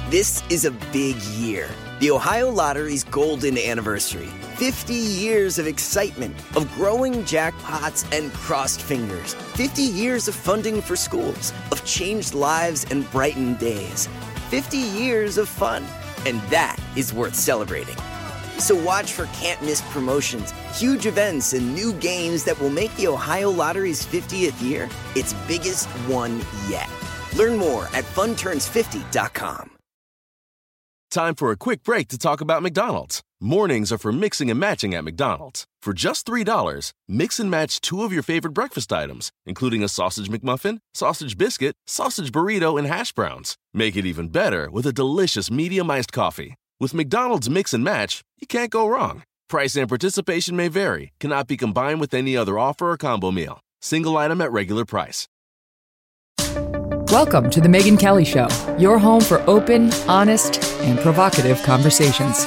This is a big year. The Ohio Lottery's golden anniversary. 50 years of excitement, of growing jackpots and crossed fingers. 50 years of funding for schools, of changed lives and brightened days. 50 years of fun. And that is worth celebrating. So watch for can't-miss promotions, huge events, and new games that will make the Ohio Lottery's 50th year its biggest one yet. Learn more at funturns50.com. Time for a quick break to talk about McDonald's. Mornings are for mixing and matching at McDonald's. For just $3, mix and match 2 of your favorite breakfast items, including a sausage McMuffin, sausage biscuit, sausage burrito, and hash browns. Make it even better with a delicious medium iced coffee. With McDonald's Mix and Match, you can't go wrong. Price and participation may vary, cannot be combined with any other offer or combo meal. Single item at regular price. Welcome to The Megyn Kelly Show, your home for open, honest, and provocative conversations.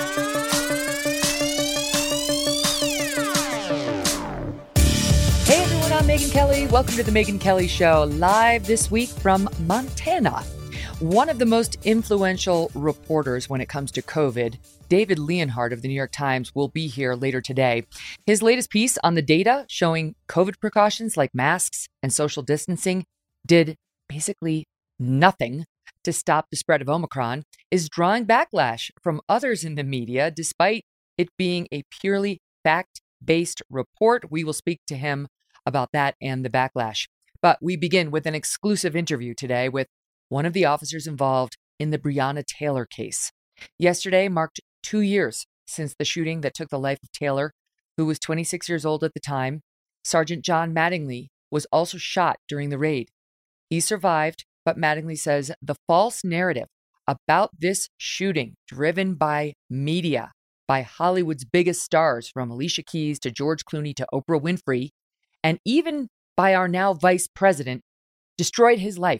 Hey everyone, I'm Megyn Kelly. Welcome to The Megyn Kelly Show, live this week from Montana. One of the most influential reporters when it comes to COVID, David Leonhardt of the New York Times, will be here later today. His latest piece on the data showing COVID precautions like masks and social distancing did basically nothing to stop the spread of Omicron is drawing backlash from others in the media, despite it being a purely fact-based report. We will speak to him about that and the backlash. But we begin with an exclusive interview today with one of the officers involved in the Breonna Taylor case. Yesterday marked 2 years since the shooting that took the life of Taylor, who was 26 years old at the time. Sergeant John Mattingly was also shot during the raid. He survived, but Mattingly says the false narrative about this shooting, driven by media, by Hollywood's biggest stars, from Alicia Keys to George Clooney to Oprah Winfrey, and even by our now vice president, destroyed his life.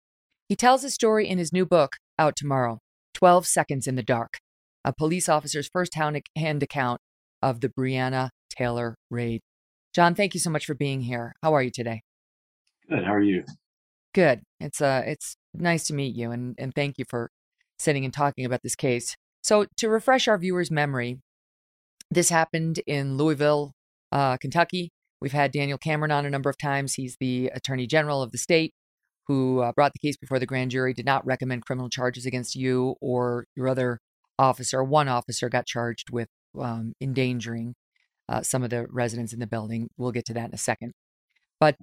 He tells his story in his new book, out tomorrow, 12 Seconds in the Dark, a police officer's first-hand account of the Breonna Taylor raid. John, thank you so much for being here. How are you today? Good. How are you? Good. It's nice to meet you, and thank you for sitting and talking about this case. So to refresh our viewers' memory, this happened in Louisville, Kentucky. We've had Daniel Cameron on a number of times. He's the attorney general of the state who brought the case before the grand jury, did not recommend criminal charges against you or your other officer. One officer got charged with endangering some of the residents in the building. We'll get to that in a second. But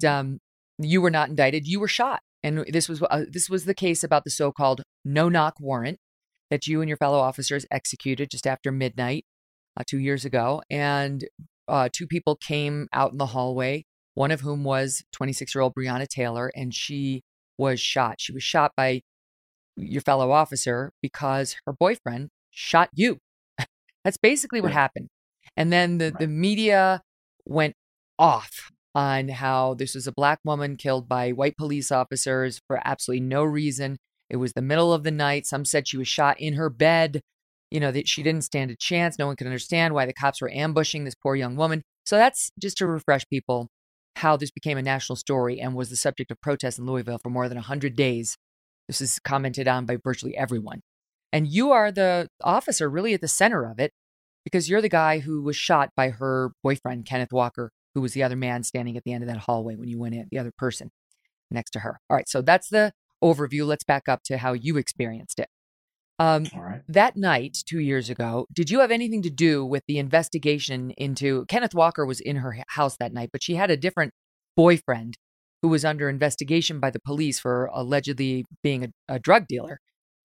you were not indicted. You were shot. And this was the case about the so-called no-knock warrant that you and your fellow officers executed just after midnight 2 years ago. And 2 people came out in the hallway, one of whom was 26-year-old Breonna Taylor, and she was shot. She was shot by your fellow officer because her boyfriend shot you. That's basically what happened. And then the media went off on how this was a black woman killed by white police officers for absolutely no reason. It was the middle of the night. Some said she was shot in her bed. You know, that she didn't stand a chance. No one could understand why the cops were ambushing this poor young woman. So that's just to refresh people how this became a national story and was the subject of protests in Louisville for more than 100 days. This is commented on by virtually everyone. And you are the officer really at the center of it because you're the guy who was shot by her boyfriend, Kenneth Walker, who was the other man standing at the end of that hallway when you went in, the other person next to her. All right, so that's the overview. Let's back up to how you experienced it. All right. That night, 2 years ago, did you have anything to do with the investigation into Kenneth Walker was in her house that night, but she had a different boyfriend who was under investigation by the police for allegedly being a drug dealer.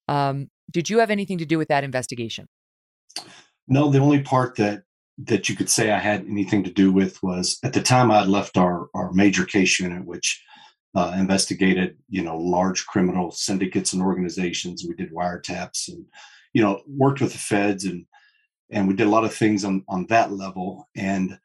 Did you have anything to do with that investigation? No, the only part that you could say I had anything to do with was at the time I had left our major case unit, which investigated, large criminal syndicates and organizations. We did wiretaps and, worked with the feds and we did a lot of things on that level. And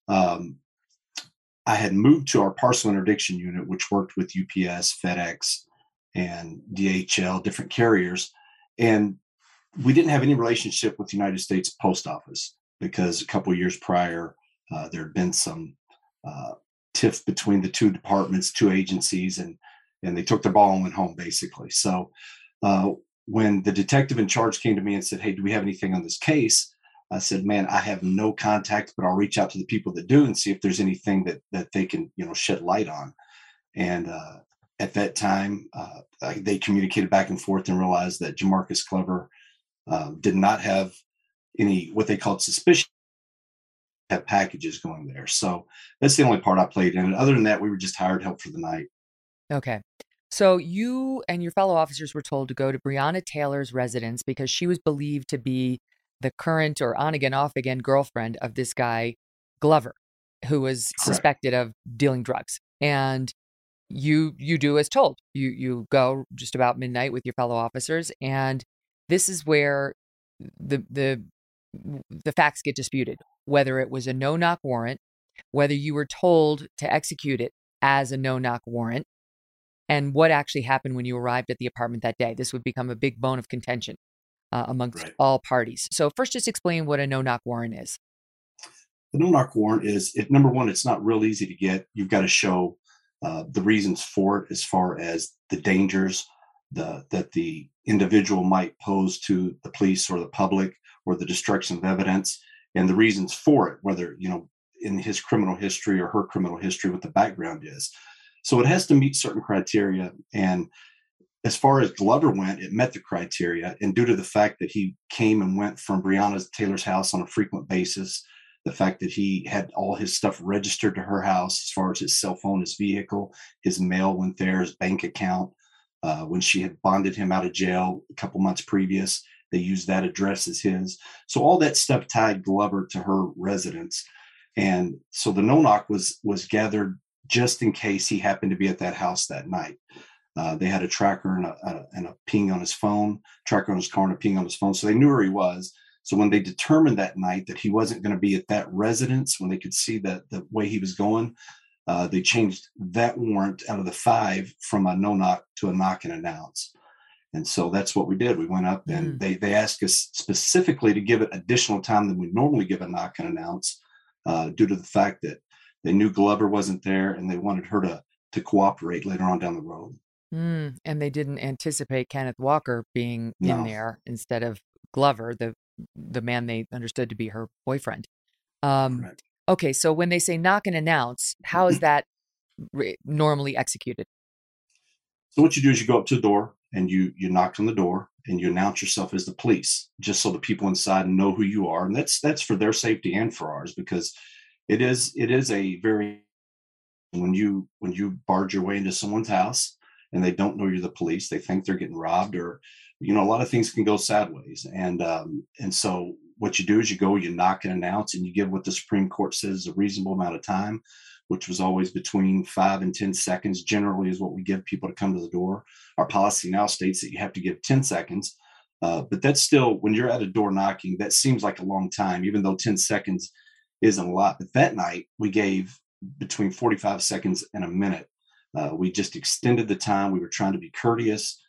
I had moved to our parcel interdiction unit, which worked with UPS, FedEx, and DHL, different carriers. And we didn't have any relationship with the United States Post Office because a couple of years prior, there had been some tiff between the two departments, two agencies, and they took the ball and went home, basically. So when the detective in charge came to me and said, "Hey, do we have anything on this case?" I said, "Man, I have no contact, but I'll reach out to the people that do and see if there's anything that they can, shed light on." And at that time, they communicated back and forth and realized that Jamarcus Glover did not have any what they called suspicion, have packages going there. So that's the only part I played in. And other than that, we were just hired help for the night. Okay. So you and your fellow officers were told to go to Breonna Taylor's residence because she was believed to be the current or on again, off again girlfriend of this guy, Glover, who was Correct. suspected of dealing drugs. And you do as told. You go just about midnight with your fellow officers, and this is where the facts get disputed. Whether it was a no-knock warrant, whether you were told to execute it as a no-knock warrant, and what actually happened when you arrived at the apartment that day. This would become a big bone of contention amongst Right. all parties. So first, just explain what a no-knock warrant is. The no-knock warrant is, number one, it's not real easy to get. You've got to show the reasons for it, as far as the dangers that the individual might pose to the police or the public, or the destruction of evidence, and the reasons for it, whether, in his criminal history or her criminal history, what the background is. So it has to meet certain criteria. And as far as Glover went, it met the criteria. And due to the fact that he came and went from Breonna Taylor's house on a frequent basis, the fact that he had all his stuff registered to her house, as far as his cell phone, his vehicle, his mail went there, his bank account. When she had bonded him out of jail a couple months previous, they used that address as his. So all that stuff tied Glover to her residence. And so the no-knock was gathered just in case he happened to be at that house that night. They had a tracker and a ping on his phone, tracker on his car and a ping on his phone. So they knew where he was. So when they determined that night that he wasn't going to be at that residence, when they could see that the way he was going, they changed that warrant out of the 5 from a no-knock to a knock and announce. And so that's what we did. We went up and they asked us specifically to give it additional time than we normally give a knock and announce, due to the fact that they knew Glover wasn't there and they wanted her to cooperate later on down the road. And they didn't anticipate Kenneth Walker being in there instead of Glover, the man they understood to be her boyfriend. Okay, so when they say knock and announce, how is that normally executed? So what you do is you go up to the door and you knock on the door and you announce yourself as the police, just so the people inside know who you are. And that's for their safety and for ours, because it is a very, when you barge your way into someone's house and they don't know you're the police, they think they're getting robbed, or a lot of things can go sideways. And so what you do is you go, you knock and announce, and you give what the Supreme Court says is a reasonable amount of time, which was always between 5 and 10 seconds generally is what we give people to come to the door. Our policy now states that you have to give 10 seconds. But that's still, when you're at a door knocking, that seems like a long time, even though 10 seconds isn't a lot. But that night we gave between 45 seconds and a minute. We just extended the time. We were trying to be courteous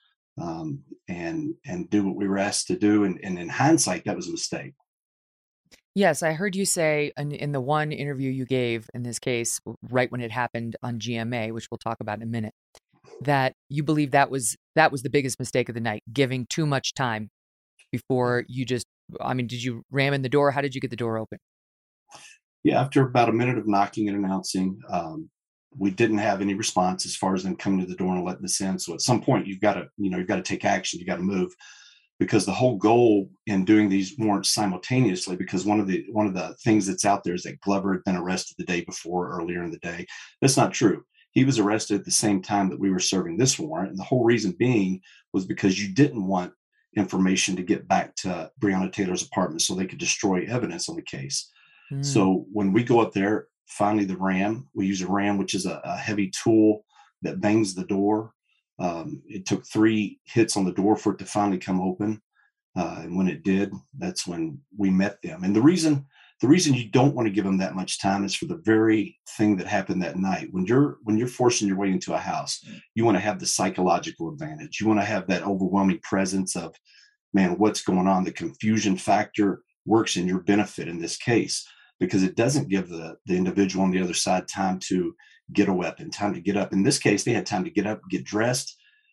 and do what we were asked to do. And in hindsight, that was a mistake. Yes, I heard you say in the one interview you gave in this case, right when it happened on GMA, which we'll talk about in a minute, that you believe that was the biggest mistake of the night, giving too much time before you just, did you ram in the door? How did you get the door open? Yeah, after about a minute of knocking and announcing, we didn't have any response as far as them coming to the door and letting us in. So at some point, you've got to take action. You got to move, because the whole goal in doing these warrants simultaneously, because one of the things that's out there is that Glover had been arrested the day before, earlier in the day. That's not true. He was arrested at the same time that we were serving this warrant. And the whole reason being was because you didn't want information to get back to Breonna Taylor's apartment so they could destroy evidence on the case. So when we go up there, finally we use a ram, which is a heavy tool that bangs the door. It took 3 hits on the door for it to finally come open. And when it did, that's when we met them. And the reason you don't want to give them that much time is for the very thing that happened that night. When you're forcing your way into a house, you want to have the psychological advantage. You want to have that overwhelming presence of, man, what's going on? The confusion factor works in your benefit in this case, because it doesn't give the individual on the other side time to get a weapon, time to get up. In this case, they had time to get up, get dressed,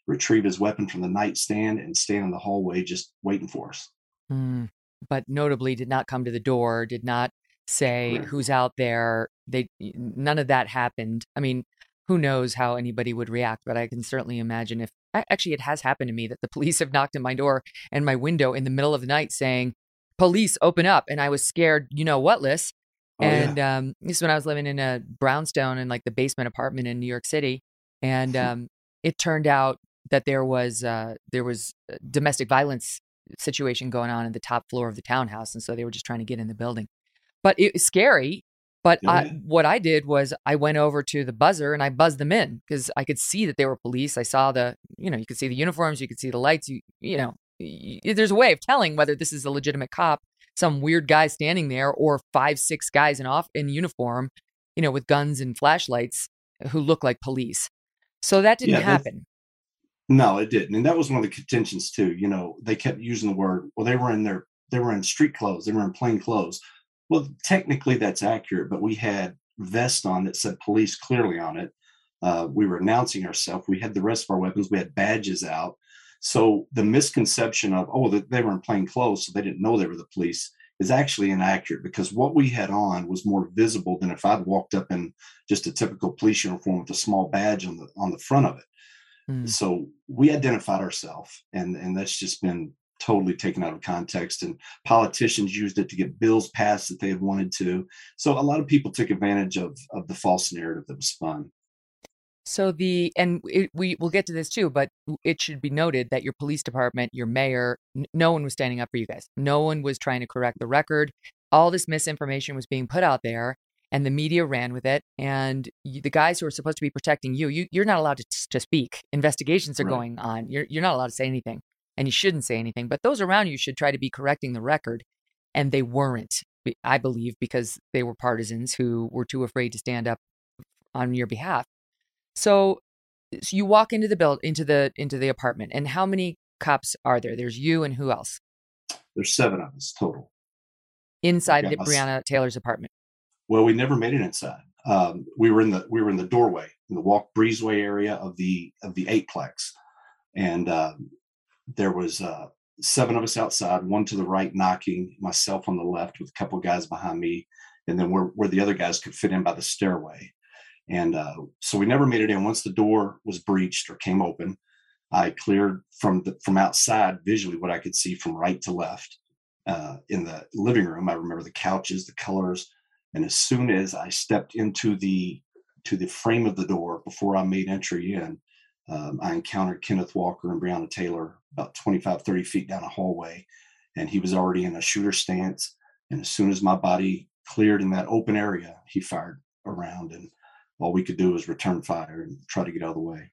retrieve his weapon from the nightstand, and stand in the hallway just waiting for us. Mm. But notably did not come to the door, did not say Correct. who's out there. None of that happened. I mean, who knows how anybody would react, but I can certainly imagine if actually it has happened to me that the police have knocked on my door and my window in the middle of the night saying, "Police, open up." And I was scared, you know what, Liz? Oh yeah. And this is when I was living in a brownstone in like the basement apartment in New York City. And it turned out that there was a domestic violence situation going on in the top floor of the townhouse. And so they were just trying to get in the building. But it was scary. But Oh yeah. what I did was I went over to the buzzer and I buzzed them in because I could see that they were police. I saw you could see the uniforms, you could see the lights. There's a way of telling whether this is a legitimate cop, some weird guy standing there, or 5, 6 guys in uniform, with guns and flashlights who look like police. So that didn't Yeah. happen. No, it didn't. And that was one of the contentions too. They kept using the word, well, they were in street clothes, they were in plain clothes. Well, technically that's accurate, but we had vests on that said police clearly on it. We were announcing ourselves. We had the rest of our weapons. We had badges out. So the misconception of, that they were in plain clothes, so they didn't know they were the police, is actually inaccurate, because what we had on was more visible than if I'd walked up in just a typical police uniform with a small badge on the front of it. Mm. So we identified ourselves, and that's just been totally taken out of context. And politicians used it to get bills passed that they had wanted to. So a lot of people took advantage of the false narrative that was spun. So we will get to this too, but it should be noted that your police department, your mayor, no one was standing up for you guys. No one was trying to correct the record. All this misinformation was being put out there, and the media ran with it. And the guys who are supposed to be protecting you're not allowed to speak. Investigations are Right. going on. You're not allowed to say anything, and you shouldn't say anything. But those around you should try to be correcting the record, and they weren't, I believe, because they were partisans who were too afraid to stand up on your behalf. So you walk into the apartment, and how many cops are there? There's you and who else There's 7 of us total. inside Okay. Breonna Taylor's apartment? Well, we never made it inside. We were in the doorway, in the walk breezeway area of the eightplex, and there was 7 of us outside, one to the right knocking, myself on the left with a couple of guys behind me, and then where the other guys could fit in by the stairway. And so we never made it in. Once the door was breached or came open, I cleared from outside visually what I could see from right to left. In the living room, I remember the couches, the colors, and as soon as I stepped into the frame of the door before I made entry in, I encountered Kenneth Walker and Breonna Taylor about 25, 30 feet down a hallway, and he was already in a shooter stance. And as soon as my body cleared in that open area, he fired around, and all we could do was return fire and try to get out of the way.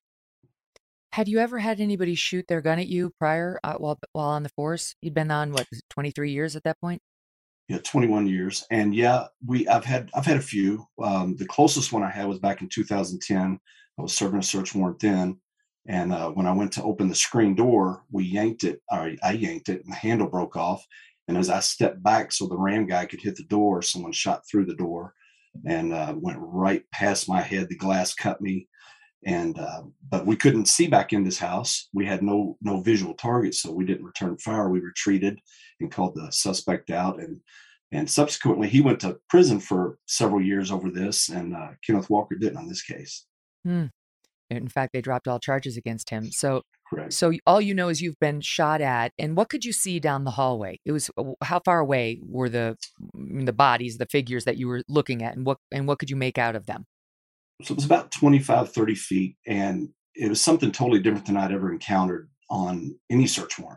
Had you ever had anybody shoot their gun at you prior while on the force? You'd been on 23 years at that point? Yeah, 21 years. And yeah, I've had a few. The closest one I had was back in 2010. I was serving a search warrant then. And when I went to open the screen door, I yanked it, and the handle broke off. And as I stepped back so the ram guy could hit the door, someone shot through the door and went right past my head. The glass cut me. And but we couldn't see back in this house. We had no visual target, so we didn't return fire. We retreated and called the suspect out, and subsequently he went to prison for several years over this, and Kenneth Walker didn't on this case. Hmm. In fact, they dropped all charges against him. So Correct. all you know is you've been shot at, and what could you see down the hallway? It was how far away were the bodies, the figures that you were looking at, and what could you make out of them? So it was about 25, 30 feet, and it was something totally different than I'd ever encountered on any search warrant.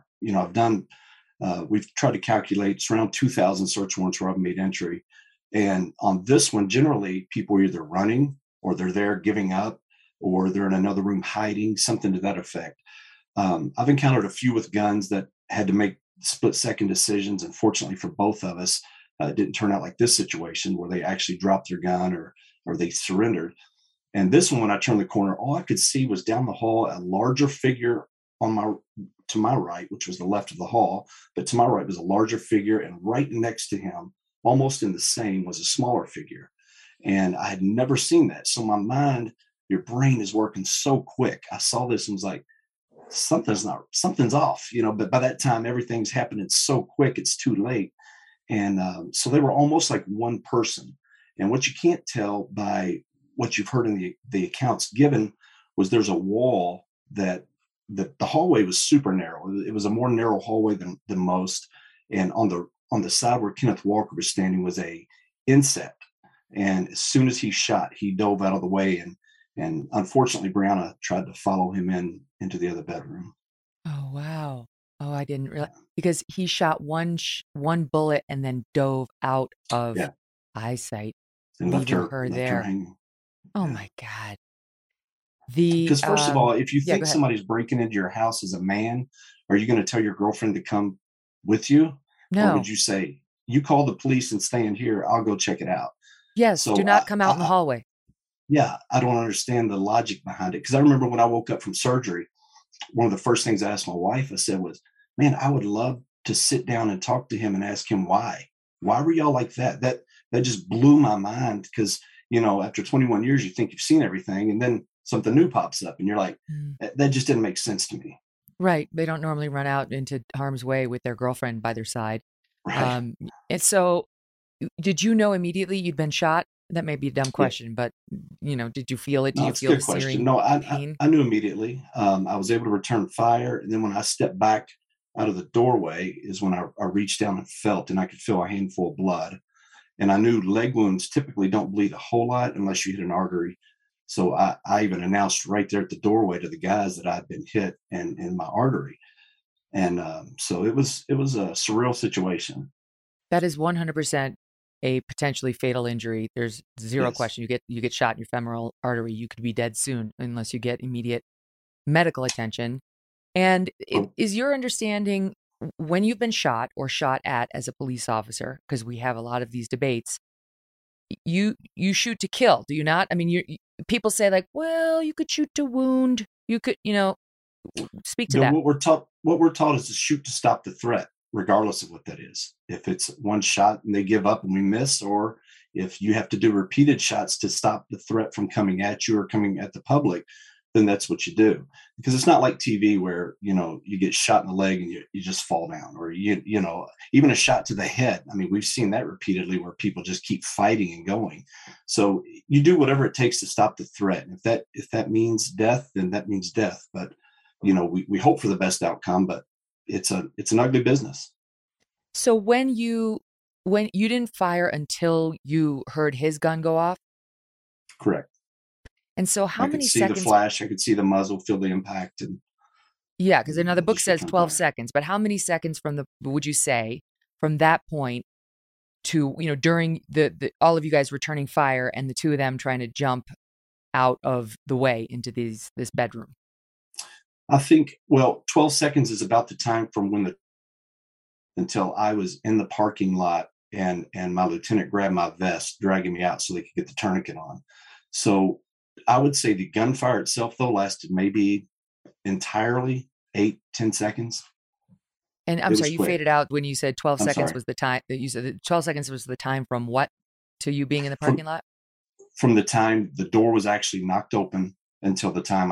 We've tried to calculate, it's around 2,000 search warrants where I've made entry. And on this one, generally, people are either running or they're there giving up or they're in another room hiding, something to that effect. I've encountered a few with guns that had to make split-second decisions. And fortunately for both of us, it didn't turn out like this situation where they actually dropped their gun or they surrendered. And this one, when I turned the corner, all I could see was down the hall, a larger figure to my right, which was the left of the hall, but to my right was a larger figure, and right next to him, almost in the same, was a smaller figure. And I had never seen that. So my mind, your brain is working so quick. I saw this and was like, something's off, but by that time, everything's happening so quick, it's too late. And so they were almost like one person. And what you can't tell by what you've heard in the accounts given was there's a wall that the hallway was super narrow. It was a more narrow hallway than most. And on the side where Kenneth Walker was standing was a inset. And as soon as he shot, he dove out of the way. And unfortunately, Brianna tried to follow him into the other bedroom. Oh, wow. Oh, I didn't realize, because he shot one bullet and then dove out of eyesight, and leaving her there. hanging. Oh, my God. Because first of all, if you think somebody's breaking into your house as a man, are you going to tell your girlfriend to come with you? No. Or would you say, you call the police and stay in here, I'll go check it out? Yes, so do not come out in the hallway. Yeah, I don't understand the logic behind it. Because I remember when I woke up from surgery, one of the first things I asked my wife, I said was, man, I would love to sit down and talk to him and ask him why. Why were y'all like that? That just blew my mind because, after 21 years, you think you've seen everything. And then something new pops up and you're like, that just didn't make sense to me. Right. They don't normally run out into harm's way with their girlfriend by their side. Right. And so did you know immediately you'd been shot? That may be a dumb question, but did you feel it? Did you feel the searing pain? I knew immediately. I was able to return fire. And then when I stepped back out of the doorway is when I reached down and felt, and I could feel a handful of blood. And I knew leg wounds typically don't bleed a whole lot unless you hit an artery. So I even announced right there at the doorway to the guys that I'd been hit in my artery. And so it was a surreal situation. That is 100% a potentially fatal injury. There's zero question. You get shot in your femoral artery, you could be dead soon unless you get immediate medical attention. And is your understanding, when you've been shot or shot at as a police officer, because we have a lot of these debates, you shoot to kill, do you not? I mean, people say like, well, you could shoot to wound. You could, speak to that. What we're taught is to shoot to stop the threat, regardless of what that is. If it's one shot and they give up and we miss, or if you have to do repeated shots to stop the threat from coming at you or coming at the public, then that's what you do. Because it's not like TV where, you get shot in the leg and you just fall down, or, even a shot to the head. I mean, we've seen that repeatedly where people just keep fighting and going. So you do whatever it takes to stop the threat. And if that means death, then that means death. But, we hope for the best outcome, but it's an ugly business. So when you didn't fire until you heard his gun go off? Correct. And so how many seconds? I could see the flash, I could see the muzzle, feel the impact. Yeah, because another book says 12 seconds, but how many seconds would you say from that point to, during the all of you guys returning fire and the two of them trying to jump out of the way into this bedroom? I think, 12 seconds is about the time from until I was in the parking lot and my lieutenant grabbed my vest, dragging me out so they could get the tourniquet on. So I would say the gunfire itself, though, lasted maybe entirely 8-10 seconds. And I'm sorry, you faded out when you said 12 seconds was the time that you said. 12 seconds was the time from what to you being in the parking lot? From the time the door was actually knocked open until the time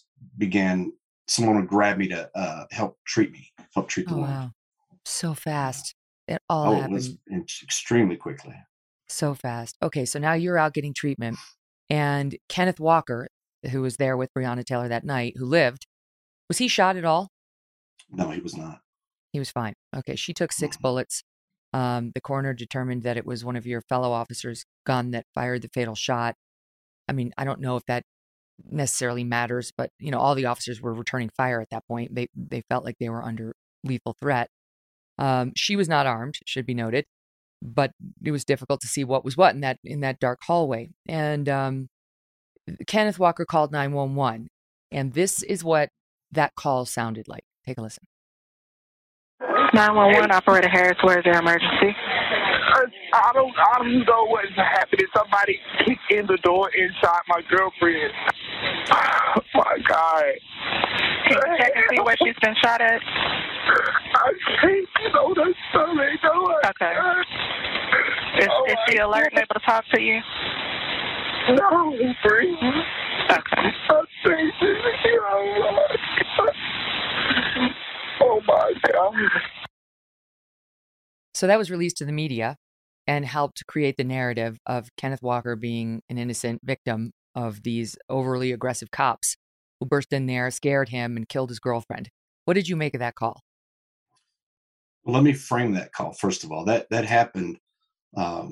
someone would grab me to help treat the wound. Wow. So fast. It all happened. It was extremely quickly. So fast. Okay, so now you're out getting treatment. And Kenneth Walker, who was there with Breonna Taylor that night, who lived, was he shot at all? No, he was not. He was fine. Okay, she took 6 bullets. The coroner determined that it was one of your fellow officers' gun that fired the fatal shot. I mean, I don't know if that necessarily matters, but, all the officers were returning fire at that point. They felt like they were under lethal threat. She was not armed, should be noted. But it was difficult to see what was what in that dark hallway. And Kenneth Walker called 911, and this is what that call sounded like. Take a listen. 911, Operator Harris, where is your emergency? I don't know what's happening. Somebody kicked in the door and shot my girlfriend. Oh my God. Can you check and see where she's been shot at? I can't the stomach. Okay. Is she alert and able to talk to you? No, free. Okay. I think So that was released to the media and helped create the narrative of Kenneth Walker being an innocent victim of these overly aggressive cops who burst in there, scared him, and killed his girlfriend. What did you make of that call? Well, let me frame that call, first of all. That happened, I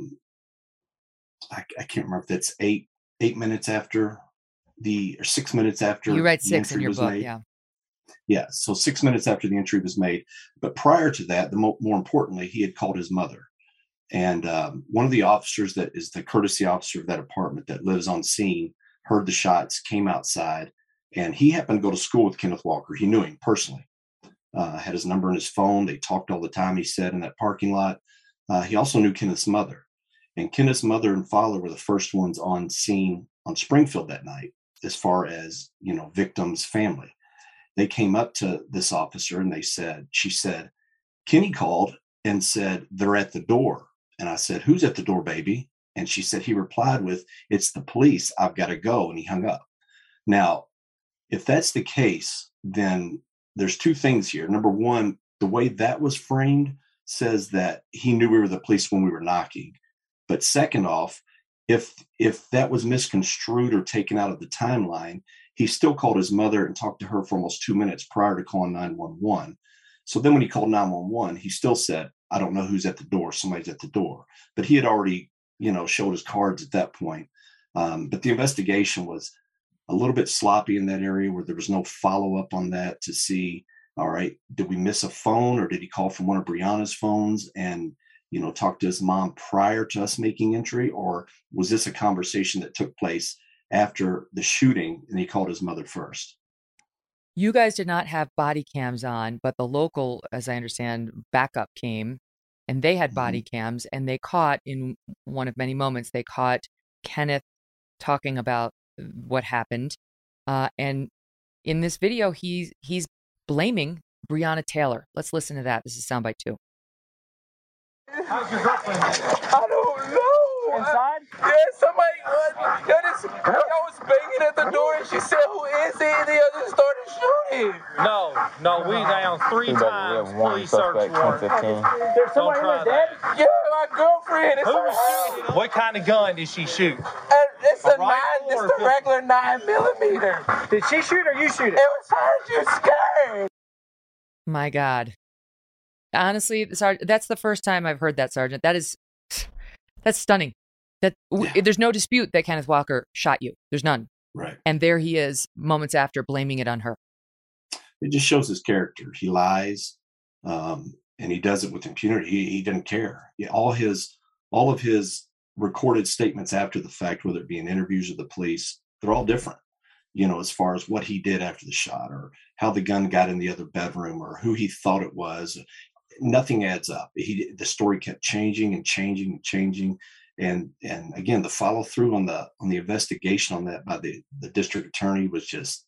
can't remember if that's 8 minutes after or 6 minutes after. You write 6 in your book, made. yeah. Yeah, so 6 minutes after the entry was made. But prior to that, more importantly, he had called his mother. And one of the officers that is the courtesy officer of that apartment that lives on scene heard the shots, came outside, and he happened to go to school with Kenneth Walker. He knew him personally, had his number in his phone. They talked all the time, he said, in that parking lot. He also knew Kenneth's mother. And Kenneth's mother and father were the first ones on scene on Springfield that night, as far as, victim's family. They came up to this officer and she said, Kenny called and said, they're at the door. And I said, who's at the door, baby? And she said, he replied with, it's the police. I've got to go. And he hung up. Now, if that's the case, then there's two things here. Number one, the way that was framed says that he knew we were the police when we were knocking. But second off, if that was misconstrued or taken out of the timeline, he still called his mother and talked to her for almost 2 minutes prior to calling 911. So then when he called 911, he still said, I don't know who's at the door. Somebody's at the door. But he had already, showed his cards at that point. But the investigation was a little bit sloppy in that area where there was no follow-up on that to see, all right, did we miss a phone or did he call from one of Brianna's phones and, talk to his mom prior to us making entry? Or was this a conversation that took place after the shooting and he called his mother first? You guys did not have body cams on, but the local, as I understand, backup came and they had body cams, and they caught, in one of many moments, they caught Kenneth talking about what happened. And in this video, he's blaming Breonna Taylor. Let's listen to that. This is soundbite 2. How's your girlfriend? I don't know. Inside? Yeah, somebody. I was banging at the door and she said, "Who is it?" And the others started shooting. No, we down 3 times. Police search warrant. There's somebody in dead? Yeah, my girlfriend. Who was shooting? What kind of gun did she shoot? It's a 9. It's the regular 9mm. Did she shoot or you shoot it? It was her. She was scared. My God. Honestly, Sergeant, that's the first time I've heard that, Sergeant. That's stunning. There's no dispute that Kenneth Walker shot you. There's none. Right. And there he is moments after blaming it on her. It just shows his character. He lies, and he does it with impunity. He doesn't care. All of his recorded statements after the fact, whether it be in interviews with the police, they're all different. As far as what he did after the shot, or how the gun got in the other bedroom, or who he thought it was. Nothing adds up. The story kept changing and changing and changing. And again, the follow through on the investigation on that by the district attorney was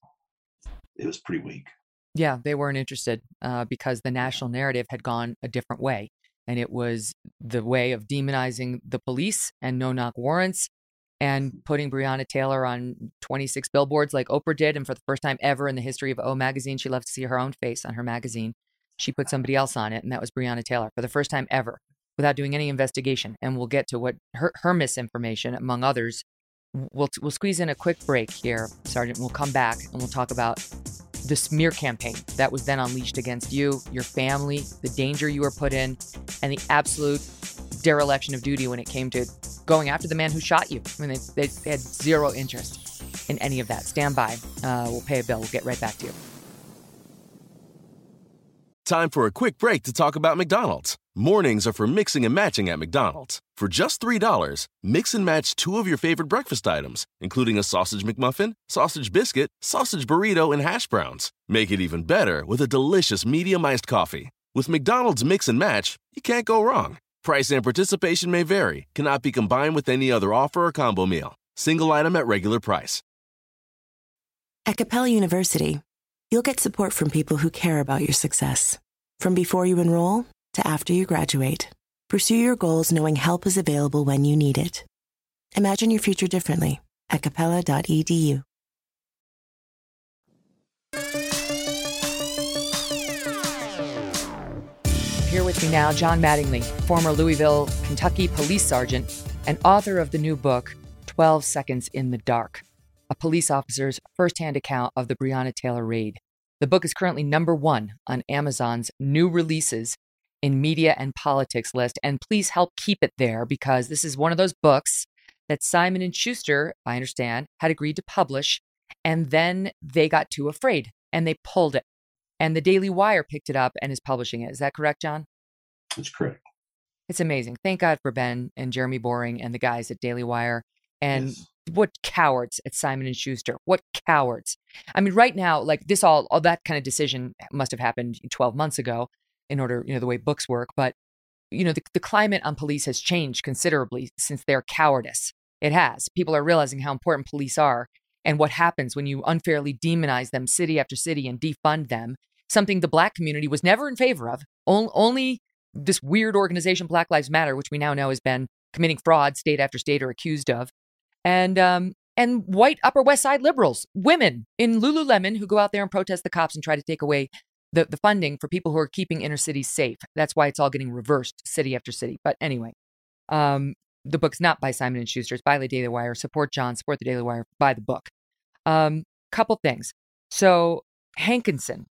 it was pretty weak. Yeah, they weren't interested because the national narrative had gone a different way. And it was the way of demonizing the police and no-knock warrants and putting Breonna Taylor on 26 billboards like Oprah did. And for the first time ever in the history of O Magazine, she loved to see her own face on her magazine. She put somebody else on it, and that was Breonna Taylor for the first time ever without doing any investigation. And we'll get to what her misinformation, among others. We'll squeeze in a quick break here, Sergeant. We'll come back and we'll talk about the smear campaign that was then unleashed against you, your family, the danger you were put in, and the absolute dereliction of duty when it came to going after the man who shot you. I mean, they had zero interest in any of that. Stand by. We'll pay a bill. We'll get right back to you. Time for a quick break to talk about McDonald's. Mornings are for mixing and matching at McDonald's. For just $3, mix and match 2 of your favorite breakfast items, including a sausage McMuffin, sausage biscuit, sausage burrito, and hash browns. Make it even better with a delicious medium iced coffee. With McDonald's Mix and Match, you can't go wrong. Price and participation may vary. Cannot be combined with any other offer or combo meal. Single item at regular price. At Capella University, you'll get support from people who care about your success. From before you enroll to after you graduate, pursue your goals knowing help is available when you need it. Imagine your future differently at capella.edu. here with me now, John Mattingly, former Louisville, Kentucky police sergeant and author of the new book, 12 Seconds in the Dark, a police officer's firsthand account of the Breonna Taylor raid. The book is currently #1 on Amazon's new releases in media and politics list. And please help keep it there, because this is one of those books that Simon & Schuster, I understand, had agreed to publish. And then they got too afraid and they pulled it. And the Daily Wire picked it up and is publishing it. Is that correct, John? That's correct. It's amazing. Thank God for Ben and Jeremy Boring and the guys at Daily Wire. And Yes. what cowards at Simon & Schuster. What cowards. I mean, right now, like this, all that kind of decision must have happened 12 months ago in order, the way books work. But, the climate on police has changed considerably since their cowardice. It has. People are realizing how important police are and what happens when you unfairly demonize them city after city and defund them, something the Black community was never in favor of. Only this weird organization, Black Lives Matter, which we now know has been committing fraud state after state or accused of. And white Upper West Side liberals, women in Lululemon who go out there and protest the cops and try to take away the funding for people who are keeping inner cities safe. That's why it's all getting reversed city after city. But anyway, the book's not by Simon & Schuster. It's by the Daily Wire. Support John, support the Daily Wire, buy the book. Couple things. So Hankinson,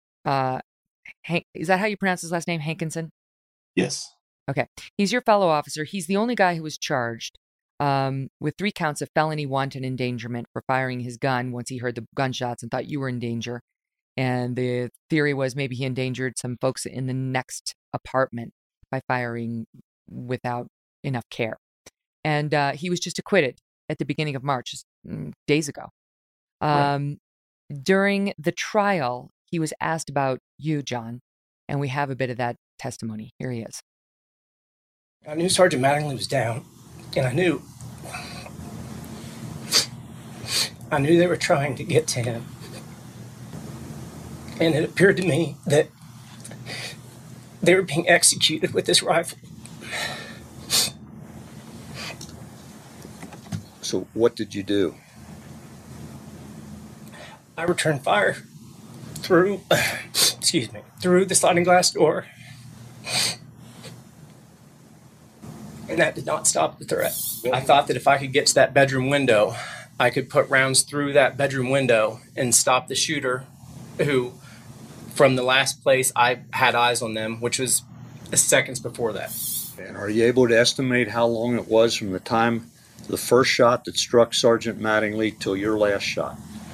is that how you pronounce his last name? Hankinson? Yes. Okay. He's your fellow officer. He's the only guy who was charged with 3 counts of felony wanton endangerment for firing his gun once he heard the gunshots and thought you were in danger. And the theory was maybe he endangered some folks in the next apartment by firing without enough care. And he was just acquitted at the beginning of March, just days ago. Right. During the trial, he was asked about you, John, and we have a bit of that testimony. Here he is. I knew Sergeant Mattingly was down, and I knew they were trying to get to him. And it appeared to me that they were being executed with this rifle. So what did you do? I returned fire through the sliding glass door. And that did not stop the threat. I thought that if I could get to that bedroom window, I could put rounds through that bedroom window and stop the shooter who, from the last place I had eyes on them, which was seconds before that. And are you able to estimate how long it was from the time the first shot that struck Sergeant Mattingly till your last shot?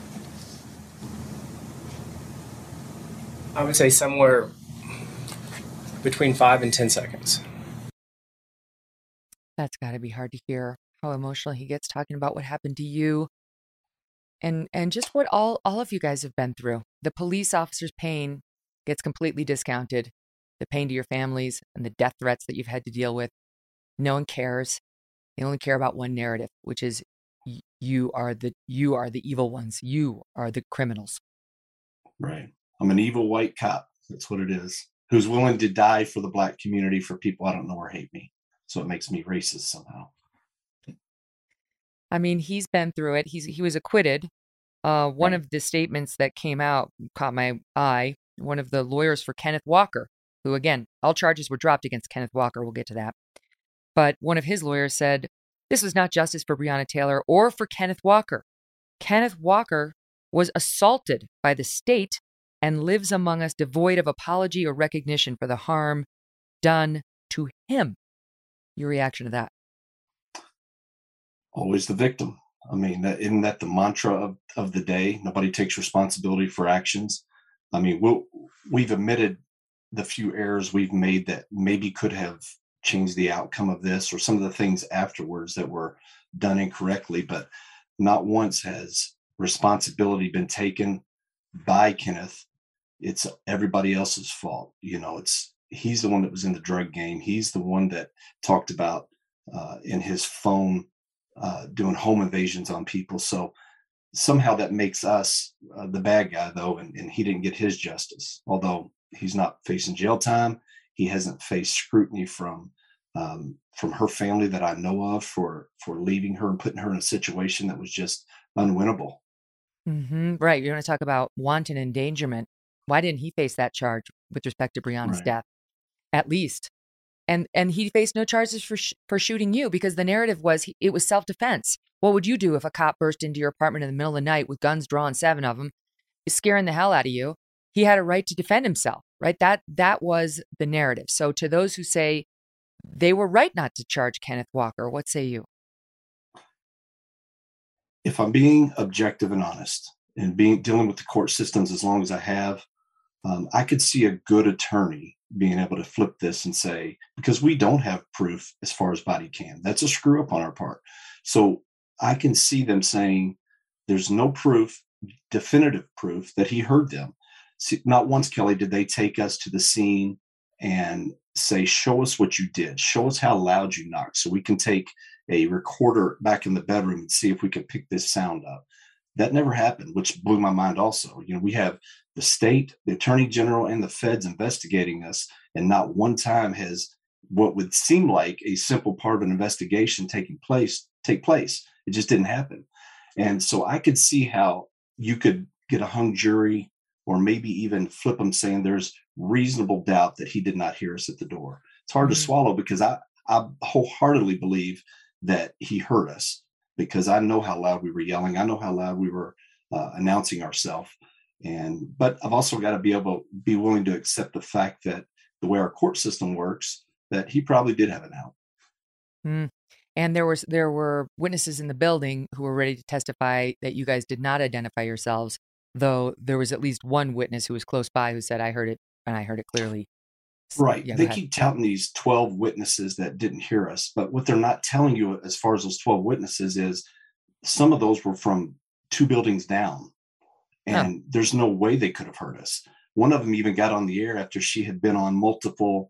I would say somewhere between 5 and 10 seconds. That's got to be hard to hear, how emotional he gets talking about what happened to you and just what all of you guys have been through. The police officer's pain gets completely discounted. The pain to your families and the death threats that you've had to deal with. No one cares. They only care about one narrative, which is you are the evil ones. You are the criminals. Right. I'm an evil white cop. That's what it is. Who's willing to die for the Black community, for people I don't know or hate me. So it makes me racist somehow. I mean, he's been through it. He was acquitted. One of the statements that came out caught my eye. One of the lawyers for Kenneth Walker, who, again, all charges were dropped against Kenneth Walker. We'll get to that. But one of his lawyers said, this was not justice for Breonna Taylor or for Kenneth Walker. Kenneth Walker was assaulted by the state and lives among us devoid of apology or recognition for the harm done to him. Your reaction to that? Always the victim. I mean, isn't that the mantra of the day? Nobody takes responsibility for actions. I mean, we've admitted the few errors we've made that maybe could have changed the outcome of this, or some of the things afterwards that were done incorrectly, but not once has responsibility been taken by Kenneth. It's everybody else's fault. He's the one that was in the drug game. He's the one that talked about in his phone doing home invasions on people. So somehow that makes us the bad guy, though, and he didn't get his justice. Although he's not facing jail time, he hasn't faced scrutiny from her family that I know of for leaving her and putting her in a situation that was just unwinnable. Mm-hmm. Right. You're going to talk about wanton endangerment. Why didn't he face that charge with respect to Breonna's death? at least. And he faced no charges for shooting you, because the narrative was it was self-defense. What would you do if a cop burst into your apartment in the middle of the night with guns drawn, 7 of them, scaring the hell out of you? He had a right to defend himself, right? That was the narrative. So to those who say they were right not to charge Kenneth Walker, what say you? If I'm being objective and honest and dealing with the court systems as long as I have, I could see a good attorney being able to flip this and say, because we don't have proof as far as body cam, that's a screw up on our part. So I can see them saying there's no proof, definitive proof that he heard them. See, not once, Kelly, did they take us to the scene and say, show us what you did, show us how loud you knocked, so we can take a recorder back in the bedroom and see if we can pick this sound up. That never happened, which blew my mind also. We have the state, the attorney general, and the feds investigating us, and not one time has what would seem like a simple part of an investigation take place. It just didn't happen. And so I could see how you could get a hung jury, or maybe even flip them saying there's reasonable doubt that he did not hear us at the door. It's hard to swallow, because I wholeheartedly believe that he heard us, because I know how loud we were yelling. I know how loud we were announcing ourselves. But I've also got to be willing to accept the fact that the way our court system works, that he probably did have an out. And there were witnesses in the building who were ready to testify that you guys did not identify yourselves, though there was at least one witness who was close by who said, I heard it, and I heard it clearly. Right. They keep touting these 12 witnesses that didn't hear us. But what they're not telling you as far as those 12 witnesses is some of those were from 2 buildings down. And there's no way they could have heard us. One of them even got on the air after she had been on multiple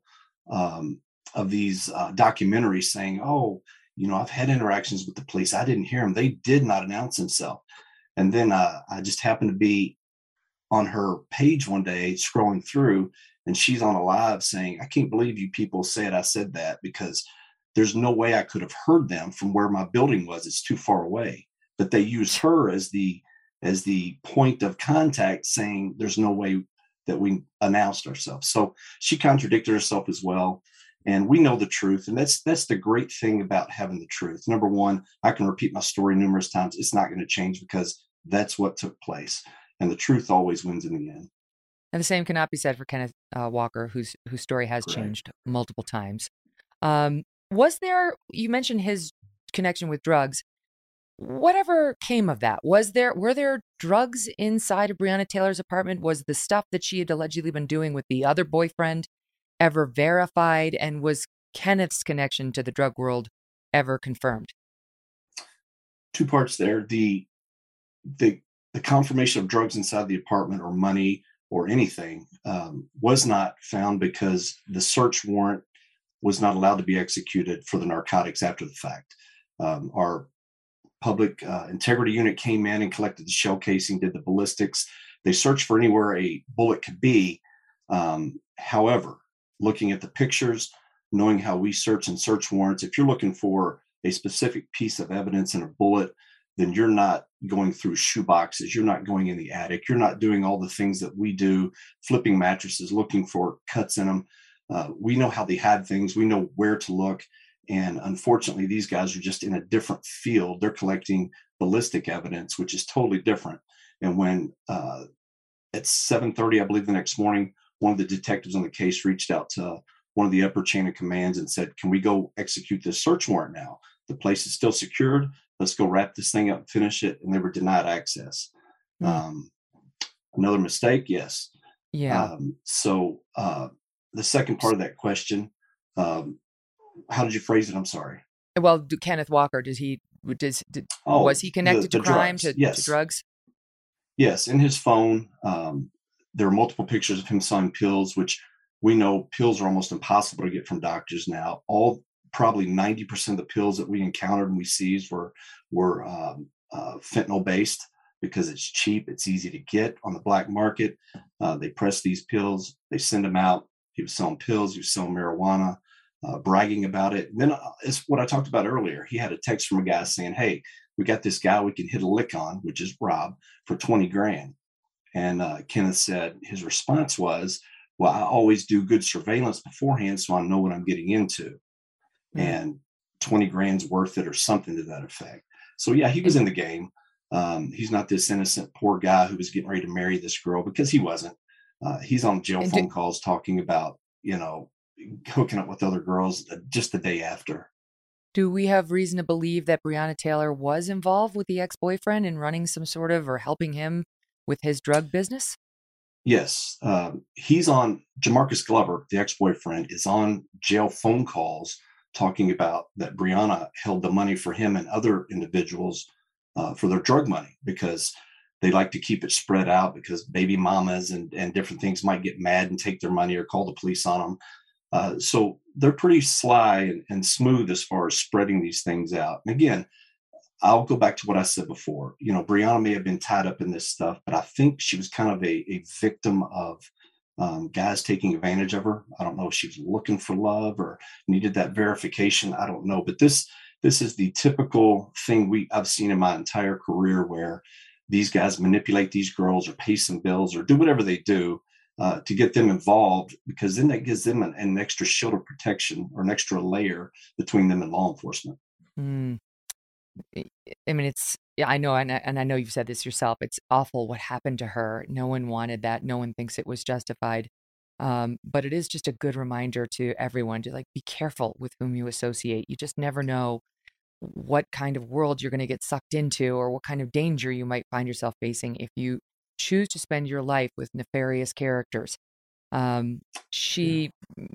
of these documentaries saying, I've had interactions with the police. I didn't hear them. They did not announce themselves. And then I just happened to be on her page one day scrolling through, and she's on a live saying, I can't believe you people said I said that, because there's no way I could have heard them from where my building was. It's too far away. But they used her as the point of contact, saying there's no way that we announced ourselves. So she contradicted herself as well. And we know the truth. And that's the great thing about having the truth. Number one, I can repeat my story numerous times. It's not going to change, because that's what took place. And the truth always wins in the end. And the same cannot be said for Kenneth Walker, whose story has changed multiple times. Was there, you mentioned his connection with drugs. Whatever came of that? Were there drugs inside of Breonna Taylor's apartment? Was the stuff that she had allegedly been doing with the other boyfriend ever verified? And was Kenneth's connection to the drug world ever confirmed? 2 parts there. The confirmation of drugs inside the apartment, or money, or anything, was not found, because the search warrant was not allowed to be executed for the narcotics after the fact. Our public integrity unit came in and collected the shell casing, did the ballistics. They searched for anywhere a bullet could be. However, looking at the pictures, knowing how we search and search warrants, if you're looking for a specific piece of evidence in a bullet, then you're not going through shoe boxes. You're not going in the attic. You're not doing all the things that we do, flipping mattresses, looking for cuts in them. We know how they hide things. We know where to look. And unfortunately, these guys are just in a different field. They're collecting ballistic evidence, which is totally different. And when at 7:30, I believe the next morning, one of the detectives on the case reached out to one of the upper chain of commands and said, can we go execute this search warrant now? The place is still secured. Let's go wrap this thing up and finish it. And they were denied access. Another mistake? Yes. Yeah. So the second part of that question, how did you phrase it? I'm sorry. Well, Kenneth Walker, was he connected to crime, to drugs? Yes. In his phone, there are multiple pictures of him selling pills, which we know pills are almost impossible to get from doctors now. Probably 90% of the pills that we encountered and we seized were fentanyl based, because it's cheap, it's easy to get on the black market. They press these pills, they send them out. He was selling pills, he was selling marijuana, bragging about it. And then it's what I talked about earlier. He had a text from a guy saying, hey, we got this guy we can hit a lick on, which is Rob, for $20,000. And Kenneth said his response was, Well, I always do good surveillance beforehand, so I know what I'm getting into. And 20 grand's worth it or something to that effect. So yeah, he was in the game. He's not this innocent poor guy who was getting ready to marry this girl, because he wasn't. He's on jail phone calls talking about, hooking up with other girls just the day after. Do we have reason to believe that Breonna Taylor was involved with the ex-boyfriend in running some sort of, or helping him with his drug business? Yes. He's on, Jamarcus Glover, the ex-boyfriend, is on jail phone calls talking about that Breonna held the money for him and other individuals for their drug money, because they like to keep it spread out, because baby mamas and different things might get mad and take their money or call the police on them. So they're pretty sly and smooth as far as spreading these things out. And again, I'll go back to what I said before. Breonna may have been tied up in this stuff, but I think she was kind of a victim of guys taking advantage of her. I don't know if she was looking for love or needed that verification. I don't know. But this is the typical thing I've seen in my entire career, where these guys manipulate these girls or pay some bills or do whatever they do to get them involved, because then that gives them an extra shield of protection or an extra layer between them and law enforcement. I mean, I know, and I know you've said this yourself. It's awful what happened to her. No one wanted that. No one thinks it was justified. But it is just a good reminder to everyone to be careful with whom you associate. You just never know what kind of world you're going to get sucked into, or what kind of danger you might find yourself facing if you choose to spend your life with nefarious characters. She's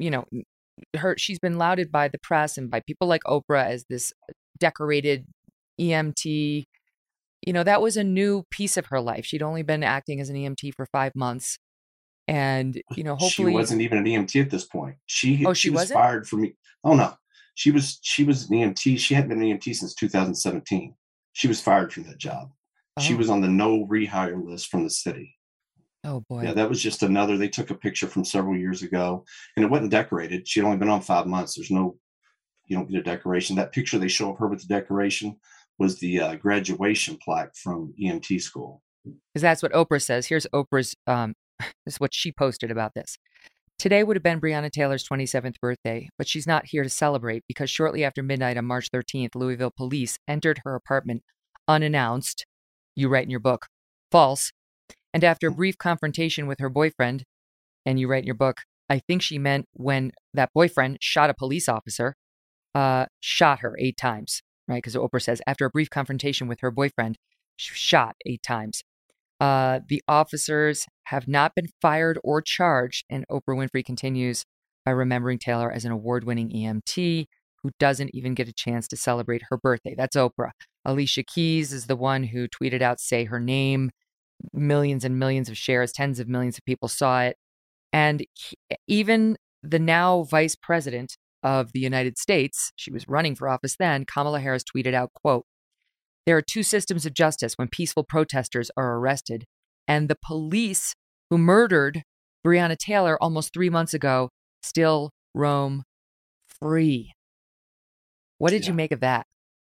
been lauded by the press and by people like Oprah as this decorated EMT. That was a new piece of her life. She'd only been acting as an EMT for 5 months. And, hopefully she wasn't even an EMT at this point. She was wasn't? fired from me. Oh no, she was an EMT. She hadn't been an EMT since 2017. She was fired from that job. She was on the no rehire list from the city. Oh boy. Yeah, that was just another. They took a picture from several years ago, and it wasn't decorated. She'd only been on 5 months. You don't get a decoration. That picture they show of her with the decoration was the graduation plaque from EMT school. Because that's what Oprah says. Here's Oprah's. This is what she posted about this. Today would have been Breonna Taylor's 27th birthday, but she's not here to celebrate because shortly after midnight on March 13th, Louisville police entered her apartment unannounced. You write in your book, false. And after a brief confrontation with her boyfriend, and you write in your book, I think she meant when that boyfriend shot a police officer, shot her 8 times, right? Because Oprah says after a brief confrontation with her boyfriend, she was shot 8 times. The officers have not been fired or charged, and Oprah Winfrey continues by remembering Taylor as an award-winning EMT who doesn't even get a chance to celebrate her birthday. That's Oprah. Alicia Keys is the one who tweeted out, say her name, millions and millions of shares, tens of millions of people saw it. And even the now vice president of the United States, she was running for office then, Kamala Harris tweeted out, quote, "There are 2 systems of justice when peaceful protesters are arrested, and the police who murdered Breonna Taylor almost 3 months ago still roam free." What did you make of that?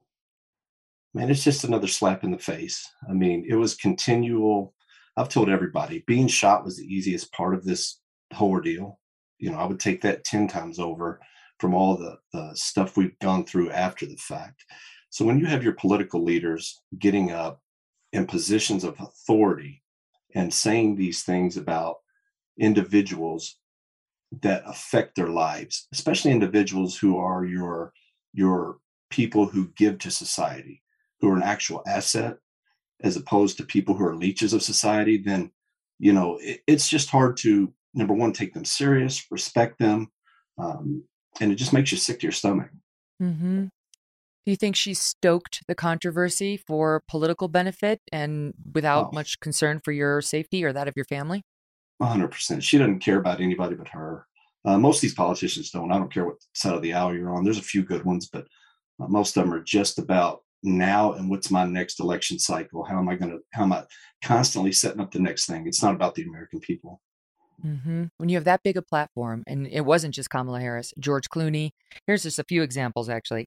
Man, it's just another slap in the face. I mean, it was continual. I've told everybody, being shot was the easiest part of this whole ordeal. I would take that 10 times over from all the stuff we've gone through after the fact. So when you have your political leaders getting up in positions of authority and saying these things about individuals that affect their lives, especially individuals who are your people who give to society, who are an actual asset, as opposed to people who are leeches of society, then, it's just hard to, number one, take them serious, respect them. And it just makes you sick to your stomach. Mm-hmm. Do you think she stoked the controversy for political benefit and without much concern for your safety or that of your family? 100%. She doesn't care about anybody but her. Most of these politicians don't. I don't care what side of the aisle you're on. There's a few good ones, but most of them are just about now and what's my next election cycle? How am I constantly setting up the next thing? It's not about the American people. Mm-hmm. When you have that big a platform, and it wasn't just Kamala Harris, George Clooney. Here's just a few examples, actually.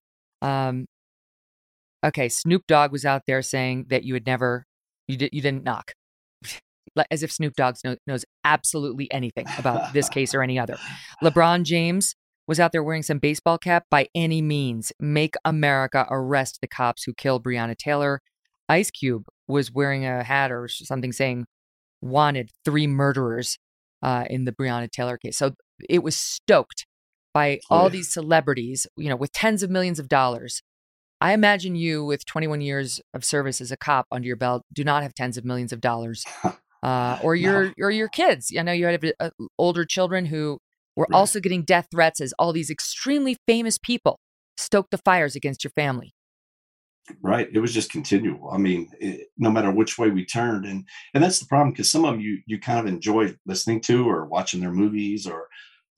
Okay, Snoop Dogg was out there saying that you didn't knock. as if Snoop Dogg knows absolutely anything about this case or any other. LeBron James was out there wearing some baseball cap. By any means, make America arrest the cops who killed Breonna Taylor. Ice Cube was wearing a hat or something saying wanted 3 murderers in the Breonna Taylor case. So it was stoked by all these celebrities, with tens of millions of dollars. I imagine you, with 21 years of service as a cop under your belt, do not have tens of millions of dollars, or your kids. I know you had older children who were also getting death threats as all these extremely famous people stoked the fires against your family. Right. It was just continual. I mean, no matter which way we turned. And that's the problem, because some of them you kind of enjoy listening to or watching their movies or,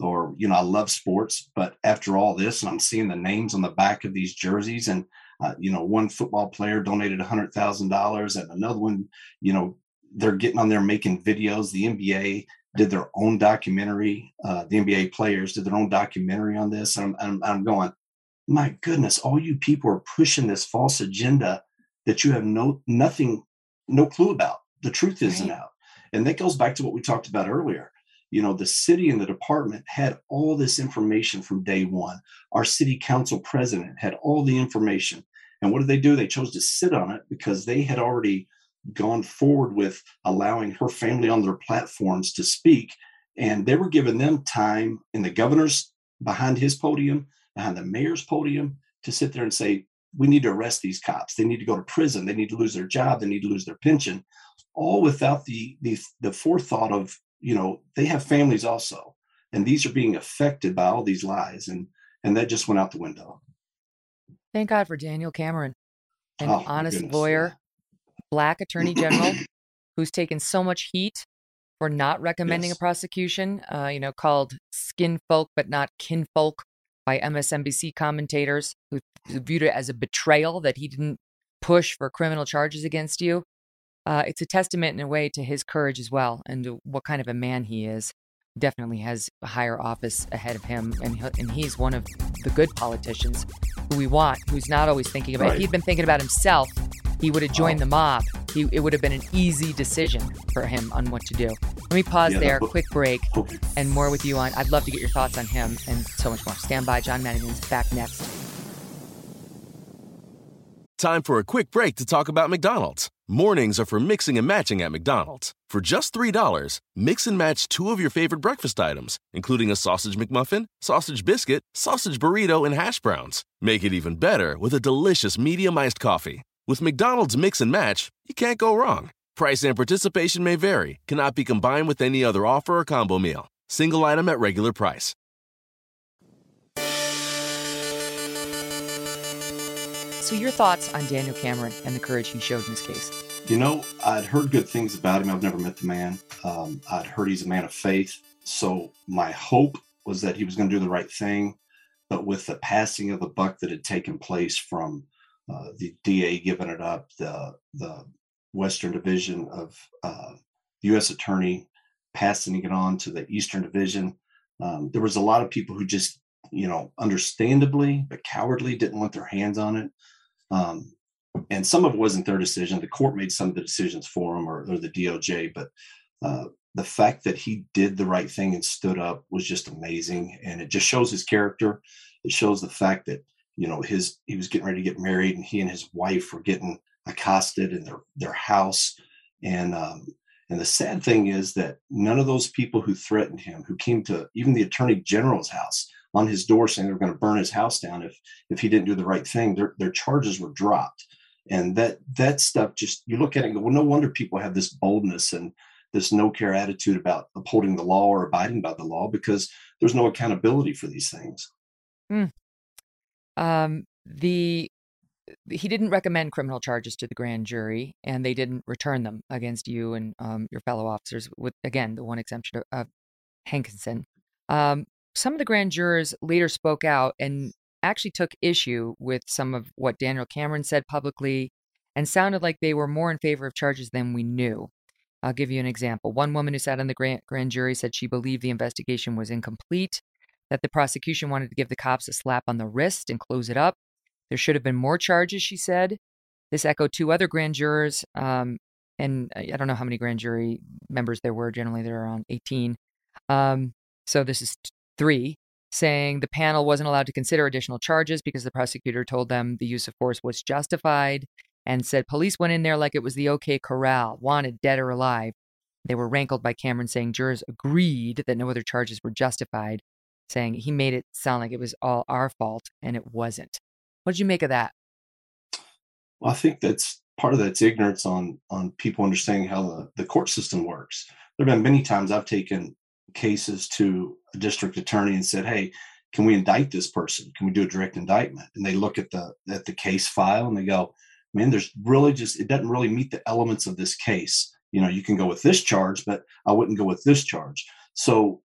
I love sports. But after all this, and I'm seeing the names on the back of these jerseys, and, one football player donated $100,000 and another one, they're getting on there making videos. The NBA did their own documentary. The NBA players did their own documentary on this. And I'm going, my goodness, all you people are pushing this false agenda that you have no clue about. The truth isn't out. And that goes back to what we talked about earlier. The city and the department had all this information from day one. Our city council president had all the information. And what did they do? They chose to sit on it because they had already gone forward with allowing her family on their platforms to speak. And they were giving them time in the governor's behind his podium, behind the mayor's podium, to sit there and say, we need to arrest these cops. They need to go to prison. They need to lose their job. They need to lose their pension, all without the forethought of, they have families also. And these are being affected by all these lies. And that just went out the window. Thank God for Daniel Cameron, an honest lawyer, Black attorney general, who's taken so much heat for not recommending a prosecution, called skin folk but not kinfolk by MSNBC commentators who viewed it as a betrayal that he didn't push for criminal charges against you. It's a testament in a way to his courage as well, and to what kind of a man he is. Definitely has a higher office ahead of him, and he's one of the good politicians who we want, who's not always thinking about If he'd been thinking about himself, he would have joined the mob. It would have been an easy decision for him on what to do. Let me pause there, quick break, and more with you on. I'd love to get your thoughts on him and so much more. Stand by. John Madigan's back next. Time for a quick break to talk about McDonald's. Mornings are for mixing and matching at McDonald's. For just $3, mix and match 2 of your favorite breakfast items, including a sausage McMuffin, sausage biscuit, sausage burrito, and hash browns. Make it even better with a delicious medium iced coffee. With McDonald's Mix and Match, you can't go wrong. Price and participation may vary. Cannot be combined with any other offer or combo meal. Single item at regular price. So your thoughts on Daniel Cameron and the courage he showed in this case? I'd heard good things about him. I've never met the man. I'd heard he's a man of faith. So my hope was that he was going to do the right thing. But with the passing of the buck that had taken place from the DA giving it up, the Western Division of U.S. Attorney passing it on to the Eastern Division, there was a lot of people who just, understandably but cowardly didn't want their hands on it. And some of it wasn't their decision. The court made some of the decisions for them, or the DOJ. But the fact that he did the right thing and stood up was just amazing. And it just shows his character. It shows the fact that, he was getting ready to get married, and he and his wife were getting accosted in their house. And the sad thing is that none of those people who threatened him, who came to even the Attorney General's house on his door saying they were going to burn his house down if he didn't do the right thing, their charges were dropped. And that stuff, just, you look at it and go, well, no wonder people have this boldness and this no care attitude about upholding the law or abiding by the law, because there's no accountability for these things. He didn't recommend criminal charges to the grand jury, and they didn't return them against you and your fellow officers, with, again, the one exemption of Hankinson. Some of the grand jurors later spoke out and actually took issue with some of what Daniel Cameron said publicly, and sounded like they were more in favor of charges than we knew. I'll give you an example. One woman who sat on the grand jury said she believed the investigation was incomplete, that the prosecution wanted to give the cops a slap on the wrist and close it up. There should have been more charges, she said. This echoed 2 other grand jurors and I don't know how many grand jury members there were. Generally, there are around 18. So this is 3, saying the panel wasn't allowed to consider additional charges because the prosecutor told them the use of force was justified and said police went in there like it was the OK Corral, wanted dead or alive. They were rankled by Cameron, saying jurors agreed that no other charges were justified, saying he made it sound like it was all our fault, and it wasn't. What did you make of that? Well, I think that's part of that's ignorance on people understanding how the court system works. There have been many times I've taken cases to a district attorney and said, hey, can we indict this person? Can we do a direct indictment? And they look at the case file and they go, man, there's really it doesn't really meet the elements of this case. You know, you can go with this charge, but I wouldn't go with this charge. So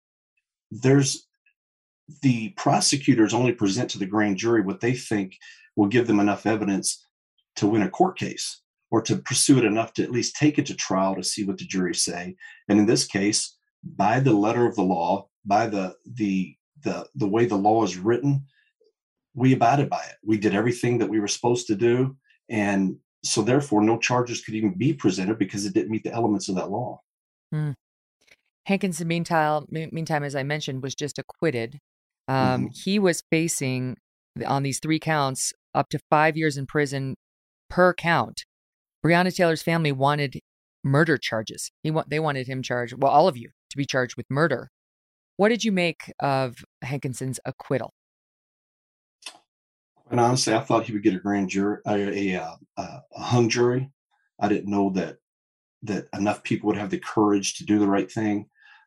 the prosecutors only present to the grand jury what they think will give them enough evidence to win a court case or to pursue it enough to at least take it to trial to see what the jury say. And in this case, by the letter of the law, by the way the law is written, we abided by it. We did everything that we were supposed to do. And so therefore, no charges could even be presented because it didn't meet the elements of that law. Hankinson, meantime, as I mentioned, was just acquitted. He was facing, on these 3 counts, up to 5 years in prison per count. Breonna Taylor's family wanted murder charges. They wanted him charged, well, all of you, to be charged with murder. What did you make of Hankinson's acquittal? And honestly, I thought he would get a grand jury, a hung jury. I didn't know that enough people would have the courage to do the right thing.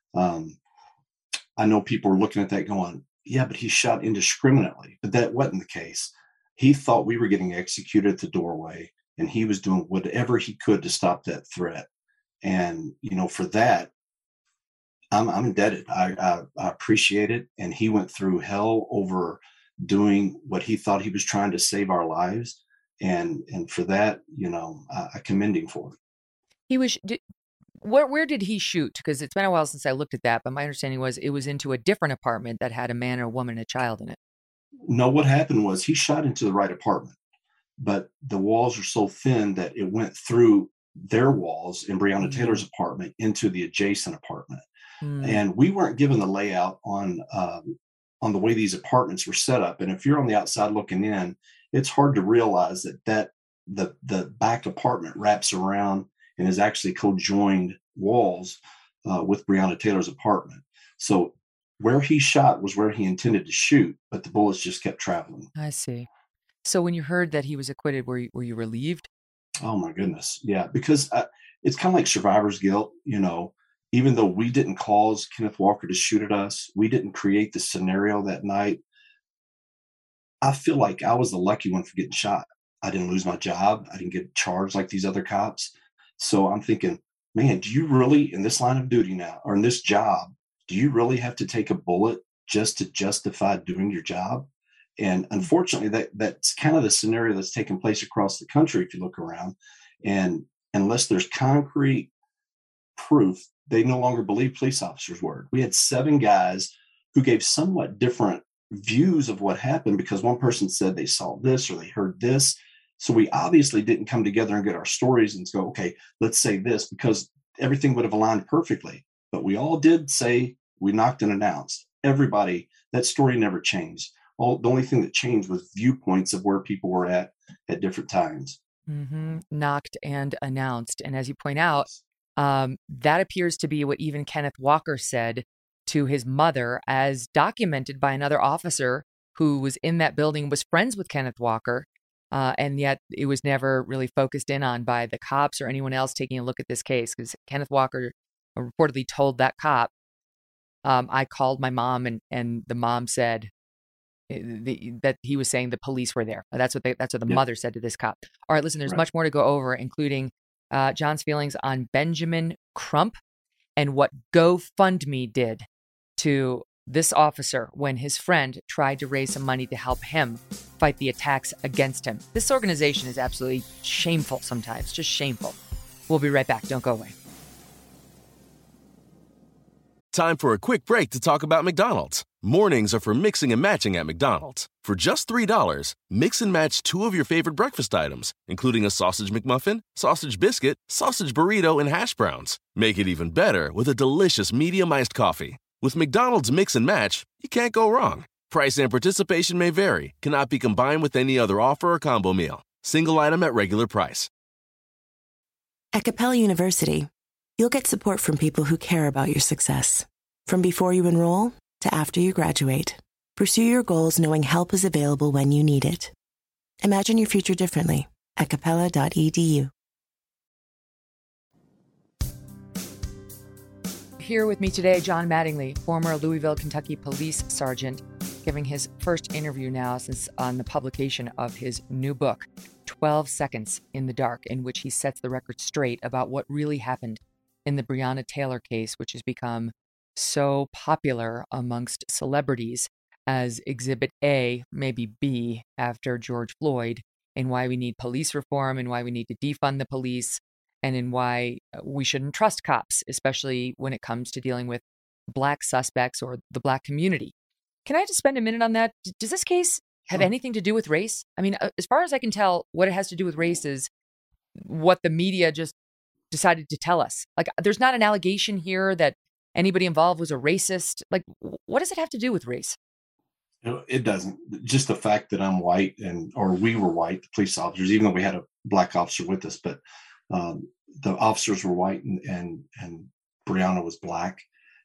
I know people were looking at that going, yeah, but he shot indiscriminately. But that wasn't the case. He thought we were getting executed at the doorway, and he was doing whatever he could to stop that threat. And, you know, for that, I'm indebted. I appreciate it. And he went through hell over doing what he thought he was trying to save our lives. And for that, you know, I commend him for it. He was, where did he shoot? Because it's been a while since I looked at that, but my understanding was it was into a different apartment that had a man, a woman, and a child in it. No, what happened was he shot into the right apartment, but the walls are so thin that it went through their walls in Breonna Taylor's apartment into the adjacent apartment. And we weren't given the layout on the way these apartments were set up. And if you're on the outside looking in, it's hard to realize that the back apartment wraps around and is actually co-joined walls with Breonna Taylor's apartment. So where he shot was where he intended to shoot, but the bullets just kept traveling. I see. So when you heard that he was acquitted, were you relieved? Oh my goodness. Yeah, because it's kind of like survivor's guilt, you know. Even though we didn't cause Kenneth Walker to shoot at us, we didn't create the scenario that night, I feel like I was the lucky one for getting shot. I didn't lose my job. I didn't get charged like these other cops. So I'm thinking, man, do you really, in this line of duty now, or in this job, do you really have to take a bullet just to justify doing your job? And unfortunately, that's kind of the scenario that's taking place across the country if you look around. And unless there's concrete proof, they no longer believe police officers' word. We had 7 guys who gave somewhat different views of what happened because one person said they saw this or they heard this. So we obviously didn't come together and get our stories and go, okay, let's say this, because everything would have aligned perfectly. But we all did say we knocked and announced. Everybody, that story never changed. The only thing that changed was viewpoints of where people were at different times. Knocked and announced. And as you point out, that appears to be what even Kenneth Walker said to his mother, as documented by another officer who was in that building, was friends with Kenneth Walker. And yet it was never really focused in on by the cops or anyone else taking a look at this case, because Kenneth Walker reportedly told that cop, I called my mom and the mom said that he was saying the police were there. That's what the mother said to this cop. All right, listen, there's much more to go over, including John's feelings on Benjamin Crump and what GoFundMe did to this officer when his friend tried to raise some money to help him fight the attacks against him. This organization is absolutely shameful sometimes, just shameful. We'll be right back. Don't go away. Time for a quick break to talk about McDonald's. Mornings are for mixing and matching at McDonald's. For just $3, mix and match 2 of your favorite breakfast items, including a sausage McMuffin, sausage biscuit, sausage burrito, and hash browns. Make it even better with a delicious medium iced coffee. With McDonald's Mix and Match, you can't go wrong. Price and participation may vary. Cannot be combined with any other offer or combo meal. Single item at regular price. At Capella University, you'll get support from people who care about your success. From before you enroll to after you graduate, pursue your goals knowing help is available when you need it. Imagine your future differently at capella.edu. Here with me today, John Mattingly, former Louisville, Kentucky police sergeant, giving his first interview now since on the publication of his new book, 12 Seconds in the Dark, in which he sets the record straight about what really happened in the Breonna Taylor case, which has become so popular amongst celebrities as Exhibit A, maybe B, after George Floyd, and why we need police reform and why we need to defund the police, and in why we shouldn't trust cops, especially when it comes to dealing with Black suspects or the Black community. Can I just spend a minute on that? Does this case have anything to do with race? I mean, as far as I can tell, what it has to do with race is what the media just decided to tell us. Like, there's not an allegation here that anybody involved was a racist. Like, what does it have to do with race? It doesn't. Just the fact that I'm white or we were white, the police officers, even though we had a Black officer with us, but the officers were white and Breonna was Black.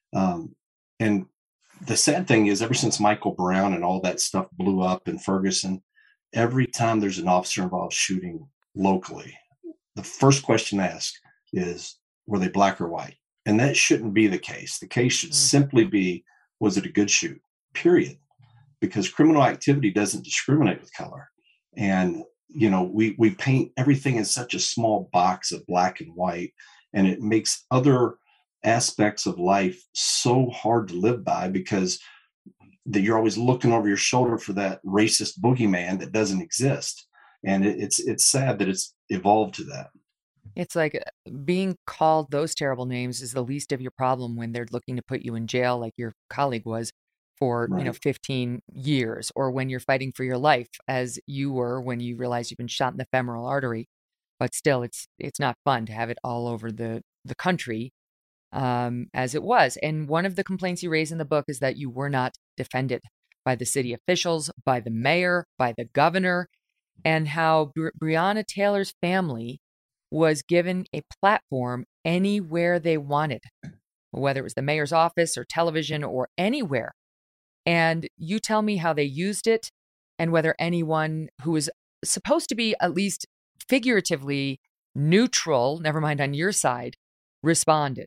And the sad thing is, ever since Michael Brown and all that stuff blew up in Ferguson, every time there's an officer involved shooting locally, the first question asked is, were they Black or white? And that shouldn't be the case. The case should simply be, was it a good shoot? Period. Because criminal activity doesn't discriminate with color. And, you know, we paint everything in such a small box of black and white, and it makes other aspects of life so hard to live by because that you're always looking over your shoulder for that racist boogeyman that doesn't exist. And it's sad that it's evolved to that. It's like being called those terrible names is the least of your problem when they're looking to put you in jail like your colleague was for, Right. 15 years, or when you're fighting for your life as you were when you realize you've been shot in the femoral artery. But still, it's not fun to have it all over the country as it was. And one of the complaints you raise in the book is that you were not defended by the city officials, by the mayor, by the governor, and how Breonna Taylor's family was given a platform anywhere they wanted, whether it was the mayor's office or television or anywhere. And you tell me how they used it and whether anyone who was supposed to be at least figuratively neutral, never mind on your side, responded.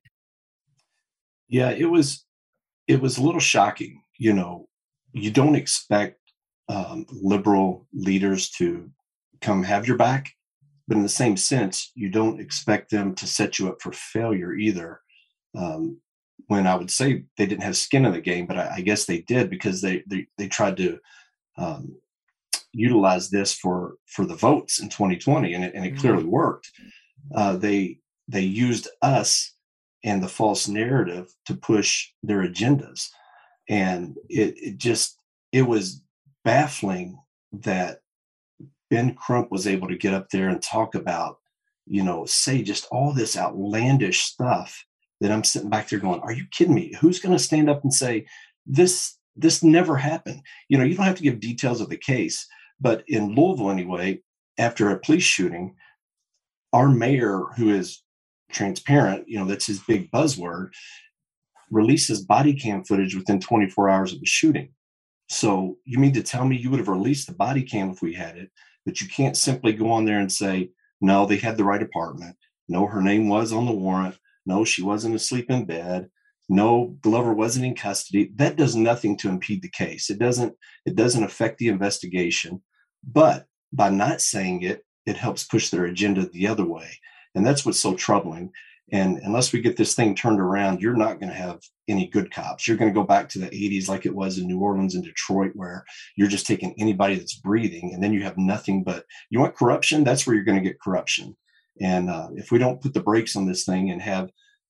Yeah, it was a little shocking. You don't expect liberal leaders to come have your back, but in the same sense, you don't expect them to set you up for failure either. When I would say they didn't have skin in the game, but I guess they did, because they tried to utilize this for the votes in 2020, and it clearly worked. They used us and the false narrative to push their agendas, and it was baffling that Ben Crump was able to get up there and talk about, say just all this outlandish stuff that I'm sitting back there going, are you kidding me? Who's going to stand up and say this never happened? You don't have to give details of the case, but in Louisville anyway, after a police shooting, our mayor, who is transparent, that's his big buzzword, releases body cam footage within 24 hours of the shooting. So you mean to tell me you would have released the body cam if we had it, but you can't simply go on there and say, no, they had the right apartment. No, her name was on the warrant. No, she wasn't asleep in bed. No, Glover wasn't in custody. That does nothing to impede the case. It doesn't affect the investigation. But by not saying it, it helps push their agenda the other way. And that's what's so troubling. And unless we get this thing turned around, you're not going to have any good cops. You're going to go back to the 80s like it was in New Orleans and Detroit, where you're just taking anybody that's breathing, and then you have nothing but, you want corruption? That's where you're going to get corruption. And if we don't put the brakes on this thing and have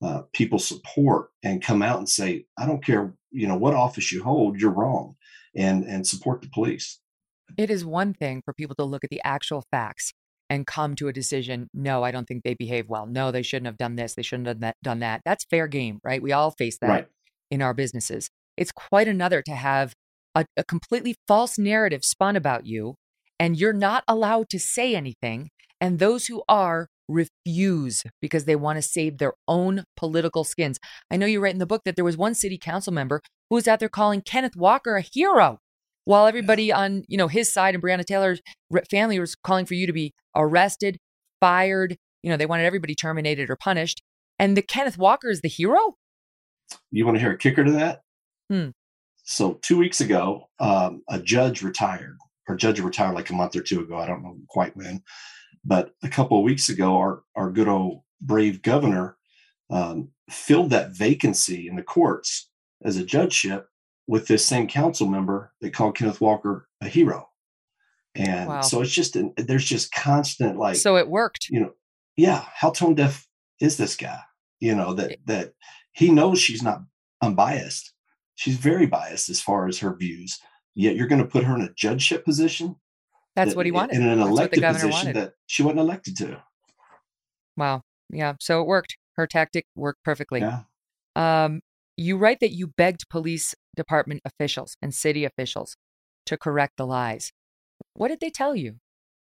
people support and come out and say, I don't care, what office you hold, you're wrong, and support the police. It is one thing for people to look at the actual facts and come to a decision. No, I don't think they behave well. No, they shouldn't have done this. They shouldn't have done that. That's fair game, right? We all face that in our businesses. It's quite another to have a completely false narrative spun about you, and you're not allowed to say anything. And those who are refuse because they want to save their own political skins. I know you write in the book that there was one city council member who was out there calling Kenneth Walker a hero, while everybody on, his side and Breonna Taylor's family was calling for you to be arrested, fired. They wanted everybody terminated or punished. And the Kenneth Walker is the hero? You want to hear a kicker to that? So 2 weeks ago, a judge retired like a month or two ago. I don't know quite when, but a couple of weeks ago, our good old brave governor filled that vacancy in the courts as a judgeship with this same council member that called Kenneth Walker a hero. And so it's just, there's just constant So it worked. How tone deaf is this guy? That he knows she's not unbiased. She's very biased as far as her views. Yet you're going to put her in a judgeship position. That's what he wanted. In an elected position that she wasn't elected to. Wow. Yeah. So it worked. Her tactic worked perfectly. Yeah. You write that you begged police department officials and city officials to correct the lies. What did they tell you?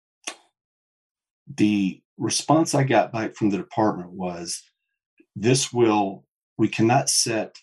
The response I got back from the department was, we cannot set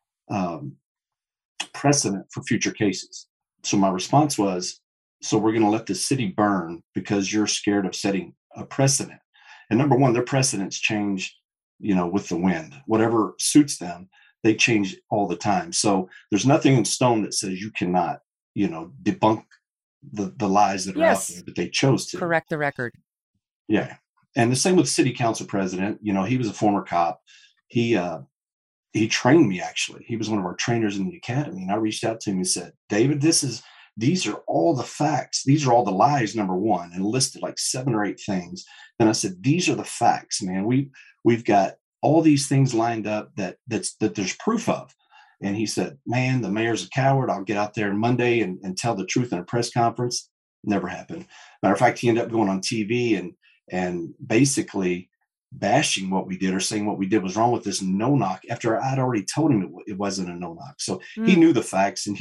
precedent for future cases. So my response was, so we're going to let the city burn because you're scared of setting a precedent. And number one, their precedents change, with the wind. Whatever suits them, they change all the time. So there's nothing in stone that says you cannot, debunk the lies that are out there, but they chose to. Correct the record. Yeah. And the same with city council president. He was a former cop. He trained me, actually. He was one of our trainers in the academy. And I reached out to him and said, David, these are all the facts. These are all the lies, number one, and listed like 7 or 8 things. Then I said, these are the facts, man. We've got all these things lined up that there's proof of. And he said, man, the mayor's a coward. I'll get out there Monday and tell the truth in a press conference. Never happened. Matter of fact, he ended up going on TV and basically bashing what we did or saying what we did was wrong with this no-knock after I'd already told him it wasn't a no-knock. So he knew the facts, and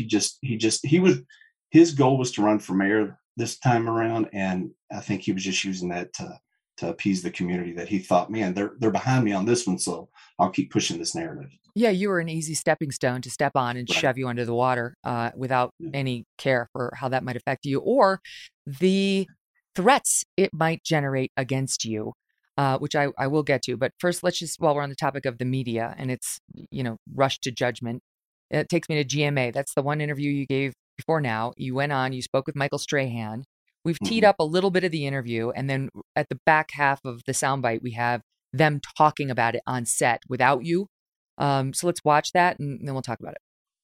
his goal was to run for mayor this time around. And I think he was just using that to appease the community, that he thought, man, they're behind me on this one. So I'll keep pushing this narrative. Yeah. You were an easy stepping stone to step on and shove you under the water without any care for how that might affect you or the threats it might generate against you. Which I will get to. But first, let's just, while we're on the topic of the media and it's, rush to judgment, it takes me to GMA. That's the one interview you gave before now. You went on, you spoke with Michael Strahan. We've teed up a little bit of the interview. And then at the back half of the soundbite, we have them talking about it on set without you. So let's watch that and then we'll talk about it.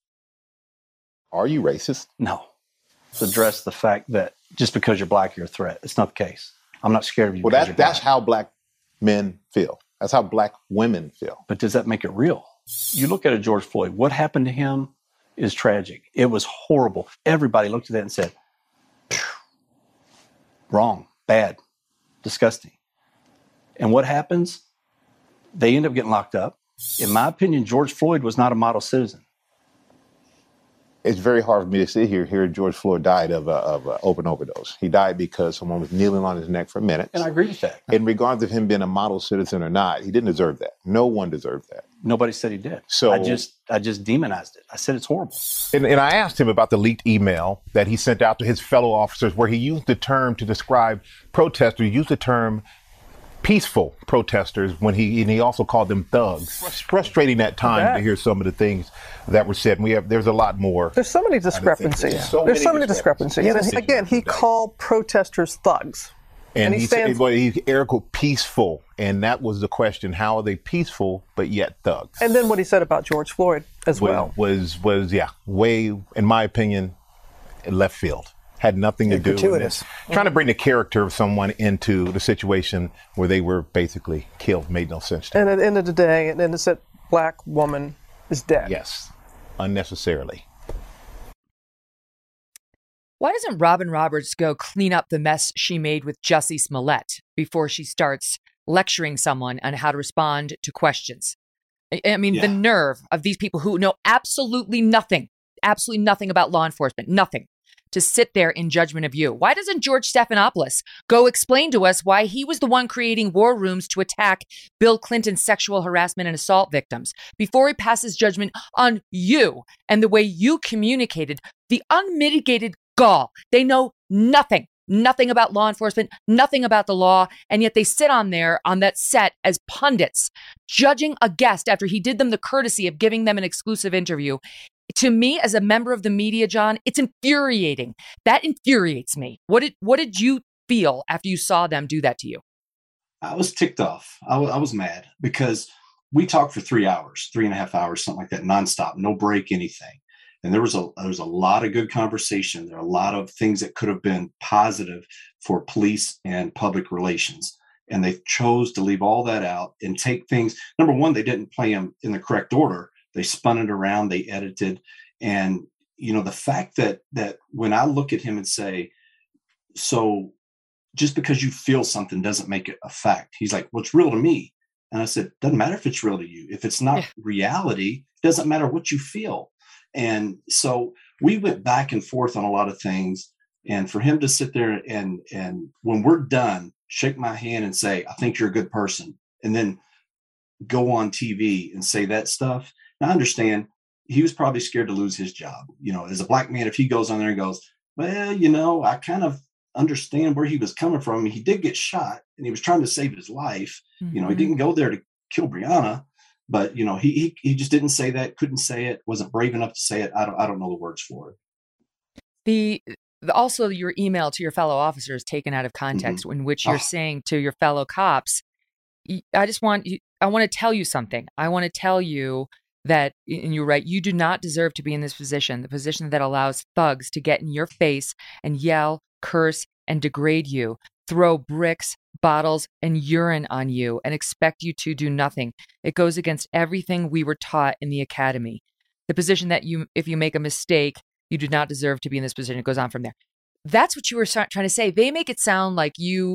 Are you racist? No. Let's address the fact that just because you're black, you're a threat. It's not the case. I'm not scared of you. Well, that's how black men feel. That's how black women feel. But does that make it real? You look at a George Floyd, what happened to him is tragic. It was horrible. Everybody looked at that and said, wrong, bad, disgusting. And what happens? They end up getting locked up. In my opinion, George Floyd was not a model citizen. It's very hard for me to sit here. George Floyd died of an open overdose. He died because someone was kneeling on his neck for minutes. And I agree with that. In regards of him being a model citizen or not, he didn't deserve that. No one deserved that. Nobody said he did. So I just demonized it. I said it's horrible. And I asked him about the leaked email that he sent out to his fellow officers where he used the term to describe protesters, he used the term peaceful protesters when he also called them thugs. It's frustrating at times to hear some of the things that were said. And there's a lot more. There's so many discrepancies. There's so many discrepancies. And again, he called protesters thugs. And he said, Eric, peaceful. And that was the question. How are they peaceful, but yet thugs? And then what he said about George Floyd as well. Was way, in my opinion, left field. had nothing to do with gratuitous. this. Trying to bring the character of someone into the situation where they were basically killed made no sense to me. And at the end of the day, an innocent black woman is dead. Yes, unnecessarily. Why doesn't Robin Roberts go clean up the mess she made with Jussie Smollett before she starts lecturing someone on how to respond to questions? I mean, the nerve of these people who know absolutely nothing about law enforcement, nothing, to sit there in judgment of you. Why doesn't George Stephanopoulos go explain to us why he was the one creating war rooms to attack Bill Clinton's sexual harassment and assault victims before he passes judgment on you and the way you communicated the unmitigated gall? They know nothing about law enforcement, nothing about the law, and yet they sit on there on that set as pundits, judging a guest after he did them the courtesy of giving them an exclusive interview. To me, as a member of the media, John, it's infuriating. That infuriates me. What did you feel after you saw them do that to you? I was ticked off. I was mad because we talked for 3.5 hours, something like that, nonstop, no break, anything. And there was a lot of good conversation. There are a lot of things that could have been positive for police and public relations. And they chose to leave all that out and take things. Number one, they didn't play them in the correct order. They spun it around, they edited. And, the fact that when I look at him and say, so just because you feel something doesn't make it a fact. He's like, well, it's real to me. And I said, doesn't matter if it's real to you. If it's not reality, it doesn't matter what you feel. And so we went back and forth on a lot of things. And for him to sit there and when we're done, shake my hand and say, I think you're a good person. And then go on TV and say that stuff. Now, I understand he was probably scared to lose his job. As a black man, if he goes on there and goes, well, I kind of understand where he was coming from. He did get shot and he was trying to save his life. Mm-hmm. He didn't go there to kill Breonna. But, he just didn't say that, couldn't say it, wasn't brave enough to say it. I don't know the words for it. Also, your email to your fellow officers taken out of context, in which you're saying to your fellow cops, I want to tell you something. I want to tell you that, and you're right, you do not deserve to be in this position, the position that allows thugs to get in your face and yell, curse, and degrade you, throw bricks, bottles, and urine on you and expect you to do nothing. It goes against everything we were taught in the academy. The position that if you make a mistake, you do not deserve to be in this position. It goes on from there. That's what you were trying to say. They make it sound like you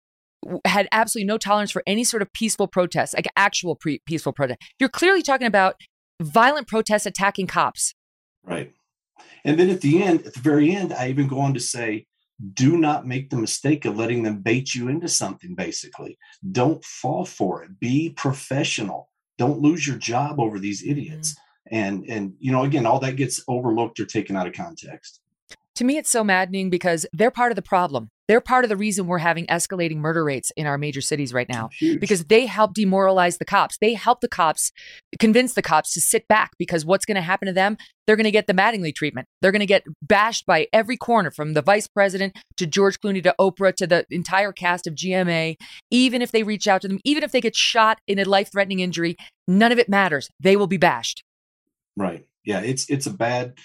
had absolutely no tolerance for any sort of peaceful protest, like actual peaceful protest. You're clearly talking about violent protests attacking cops. Right. And then at the very end, I even go on to say, do not make the mistake of letting them bait you into something, basically. Don't fall for it. Be professional. Don't lose your job over these idiots. Mm-hmm. And again, all that gets overlooked or taken out of context. To me, it's so maddening because they're part of the problem. They're part of the reason we're having escalating murder rates in our major cities right now. Huge. Because they help demoralize the cops. They help the cops, convince the cops to sit back, because what's going to happen to them? They're going to get the Mattingly treatment. They're going to get bashed by every corner, from the vice president to George Clooney to Oprah to the entire cast of GMA. Even if they reach out to them, even if they get shot in a life-threatening injury, none of it matters. They will be bashed. Right. Yeah, it's a bad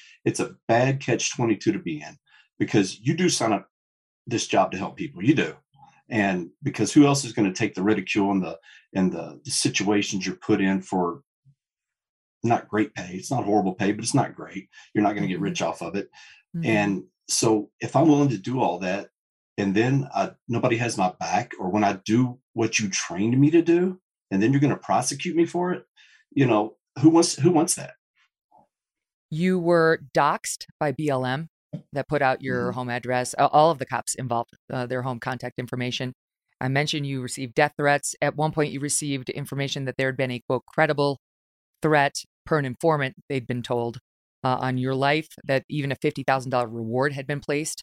catch-22 to be in, because you do sign up this job to help people. You do. And because who else is going to take the ridicule and the situations you're put in for not great pay? It's not horrible pay, but it's not great. You're not going to get rich off of it. Mm-hmm. And so if I'm willing to do all that, and then nobody has my back, or when I do what you trained me to do, and then you're going to prosecute me for it, who wants that? You were doxxed by BLM that put out your home address. All of the cops involved, their home contact information. I mentioned you received death threats. At one point, you received information that there had been a, quote, credible threat per an informant, they'd been told, on your life, that even a $50,000 reward had been placed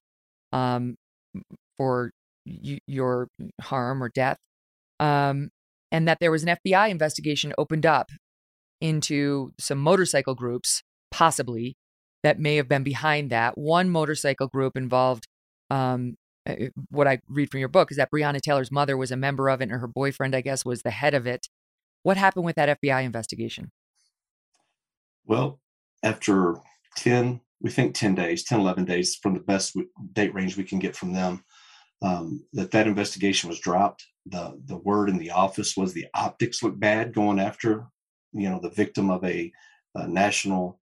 for your harm or death. And that there was an FBI investigation opened up into some motorcycle groups, possibly, that may have been behind that. One motorcycle group involved, what I read from your book, is that Breonna Taylor's mother was a member of it, and her boyfriend, I guess, was the head of it. What happened with that FBI investigation? Well, after 10 we think 10 days, 10, 11 days from the best date range we can get from them, that investigation was dropped. The word in the office was the optics look bad going after, the victim of a national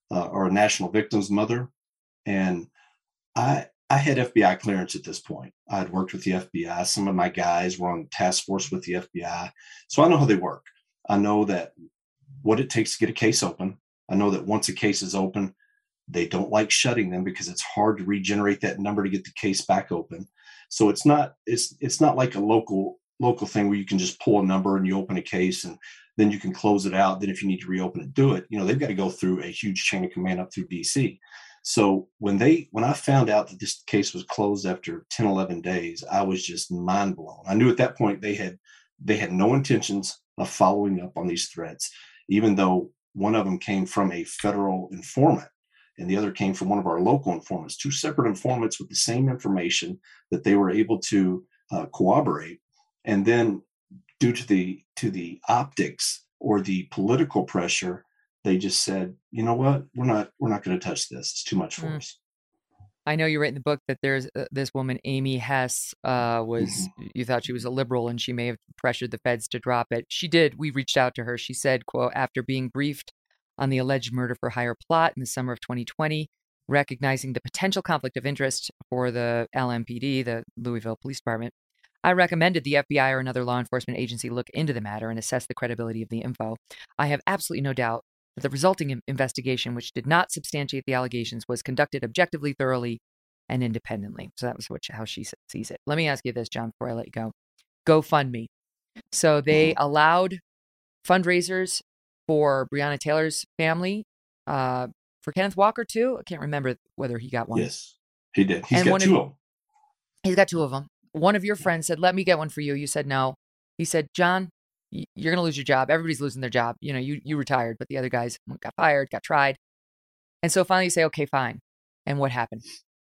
victim's mother. And I had FBI clearance at this point. I had worked with the FBI. Some of my guys were on task force with the FBI. So I know how they work. I know that what it takes to get a case open. I know that once a case is open, they don't like shutting them because it's hard to regenerate that number to get the case back open. So it's not like a local thing where you can just pull a number and you open a case and then you can close it out. Then if you need to reopen it, do it. They've got to go through a huge chain of command up through DC. So when I found out that this case was closed after 10, 11 days, I was just mind blown. I knew at that point they had no intentions of following up on these threats, even though one of them came from a federal informant and the other came from one of our local informants, two separate informants with the same information that they were able to corroborate. And then due to the optics or the political pressure, they just said, you know what, we're not going to touch this. It's too much for us. I know you write in the book that there's this woman, Amy Hess, you thought she was a liberal and she may have pressured the feds to drop it. She did. We reached out to her. She said, quote, after being briefed on the alleged murder for hire plot in the summer of 2020, recognizing the potential conflict of interest for the LMPD, the Louisville Police Department, I recommended the FBI or another law enforcement agency look into the matter and assess the credibility of the info. I have absolutely no doubt that the resulting investigation, which did not substantiate the allegations, was conducted objectively, thoroughly, and independently. So that was how she sees it. Let me ask you this, John, before I let you go. GoFundMe. So they allowed fundraisers for Breonna Taylor's family, for Kenneth Walker too. I can't remember whether he got one. Yes, he did. He's got two of them. He's got two of them. One of your friends said, let me get one for you. You said no. He said, John, you're going to lose your job. Everybody's losing their job. You retired, but the other guys got fired, got tried. And so finally you say, okay, fine. And what happened?